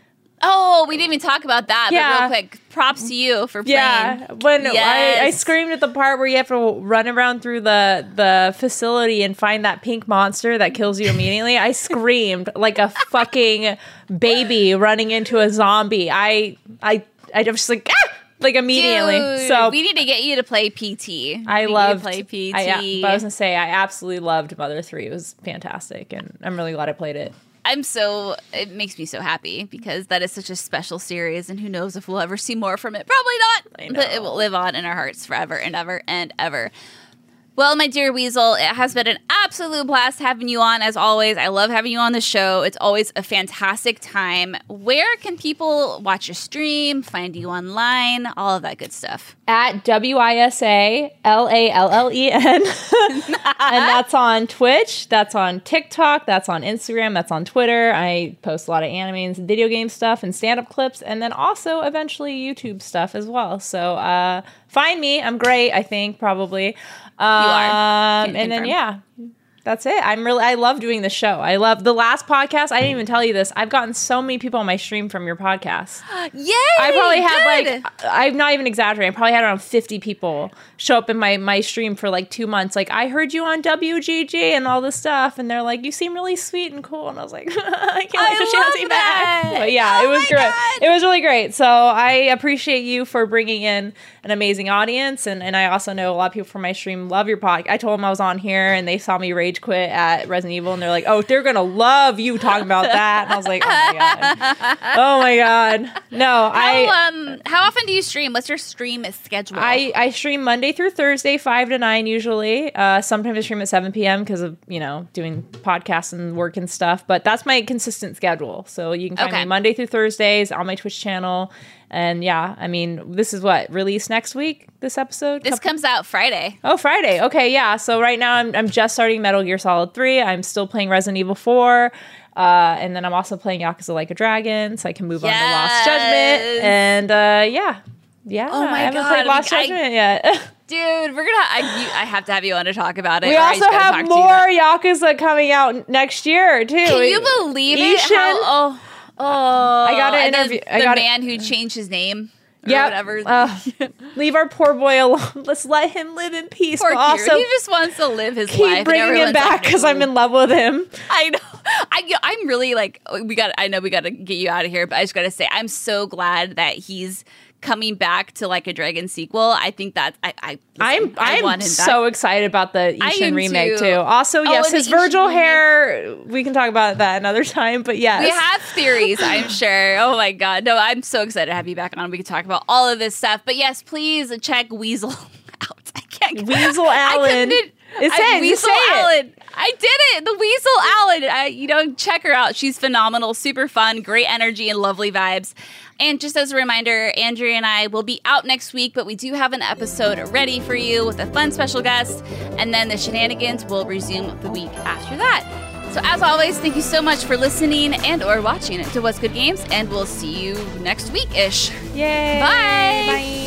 Oh, we didn't even talk about that. Yeah. But real quick, props to you for playing. Yeah, when I screamed at the part where you have to run around through the facility and find that pink monster that kills you immediately. I screamed like a fucking baby running into a zombie. I was just like, ah! Like immediately. Dude, so we need to get you to play PT. I loved play PT. But I was gonna say I absolutely loved Mother 3. It was fantastic, and I'm really glad I played it. It makes me so happy because that is such a special series, and who knows if we'll ever see more from it. Probably not, but it will live on in our hearts forever and ever and ever. Well, my dear Weasel, it has been an absolute blast having you on, as always. I love having you on the show. It's always a fantastic time. Where can people watch your stream, find you online, all of that good stuff? At WISALALLEN. And that's on Twitch, that's on TikTok, that's on Instagram, that's on Twitter. I post a lot of anime and video game stuff and stand-up clips, and then also eventually YouTube stuff as well. So find me. I'm great, I think, probably. You are. And then, that's it. I love doing the show. I love the last podcast. I didn't even tell you this. I've gotten so many people on my stream from your podcast. Yay! I probably had I'm not even exaggerating. I probably had around 50 people show up in my stream for like 2 months. Like, I heard you on WGG and all this stuff. And they're like, you seem really sweet and cool. And I was like, I can't wait till she has me back. But yeah, it was great. God. It was really great. So I appreciate you for bringing in an amazing audience. And I also know a lot of people from my stream love your podcast. I told them I was on here and they saw me rage quit at Resident Evil, and they're like, oh, they're gonna love you talking about that. And I was like, oh my god no. How often do you stream? What's your stream schedule? I stream Monday through Thursday 5 to 9 usually. Sometimes I stream at 7 p.m. because of doing podcasts and work and stuff, but that's my consistent schedule. So you can find me Monday through Thursdays on my Twitch channel. And yeah, I mean, this is what, released next week, this episode? This comes out Friday. Oh, Friday. Okay, yeah. So right now I'm just starting Metal Gear Solid 3. I'm still playing Resident Evil 4. And then I'm also playing Yakuza Like a Dragon, so I can move on to Lost Judgment. And yeah. Oh my God. I haven't played Lost Judgment yet. Dude, we're gonna. I have to have you on to talk about it. We also have more Yakuza coming out next year too. Can you believe it? I got an interview. The man who changed his name. Yeah, whatever. Leave our poor boy alone. Let's let him live in peace. Poor Kira. He just wants to live his life. Keep bringing him back because I'm in love with him. I know. I'm really like I know we got to get you out of here, but I just got to say I'm so glad that he's coming back to Like a Dragon sequel. I think that I'm so excited about the Ishin remake too. Also, yes, his Virgil hair. We can talk about that another time, but yes, we have theories. I'm sure. Oh my god, no! I'm so excited to have you back on. We can talk about all of this stuff. But yes, please check Weasel out. I can't. Weasel Allen. Weasel Allen. I did it. The Weasel Allen. check her out. She's phenomenal, super fun, great energy and lovely vibes. And just as a reminder, Andrea and I will be out next week, but we do have an episode ready for you with a fun special guest. And then the shenanigans will resume the week after that. So as always, thank you so much for listening and or watching to What's Good Games, and we'll see you next week-ish. Yay! Bye! Bye!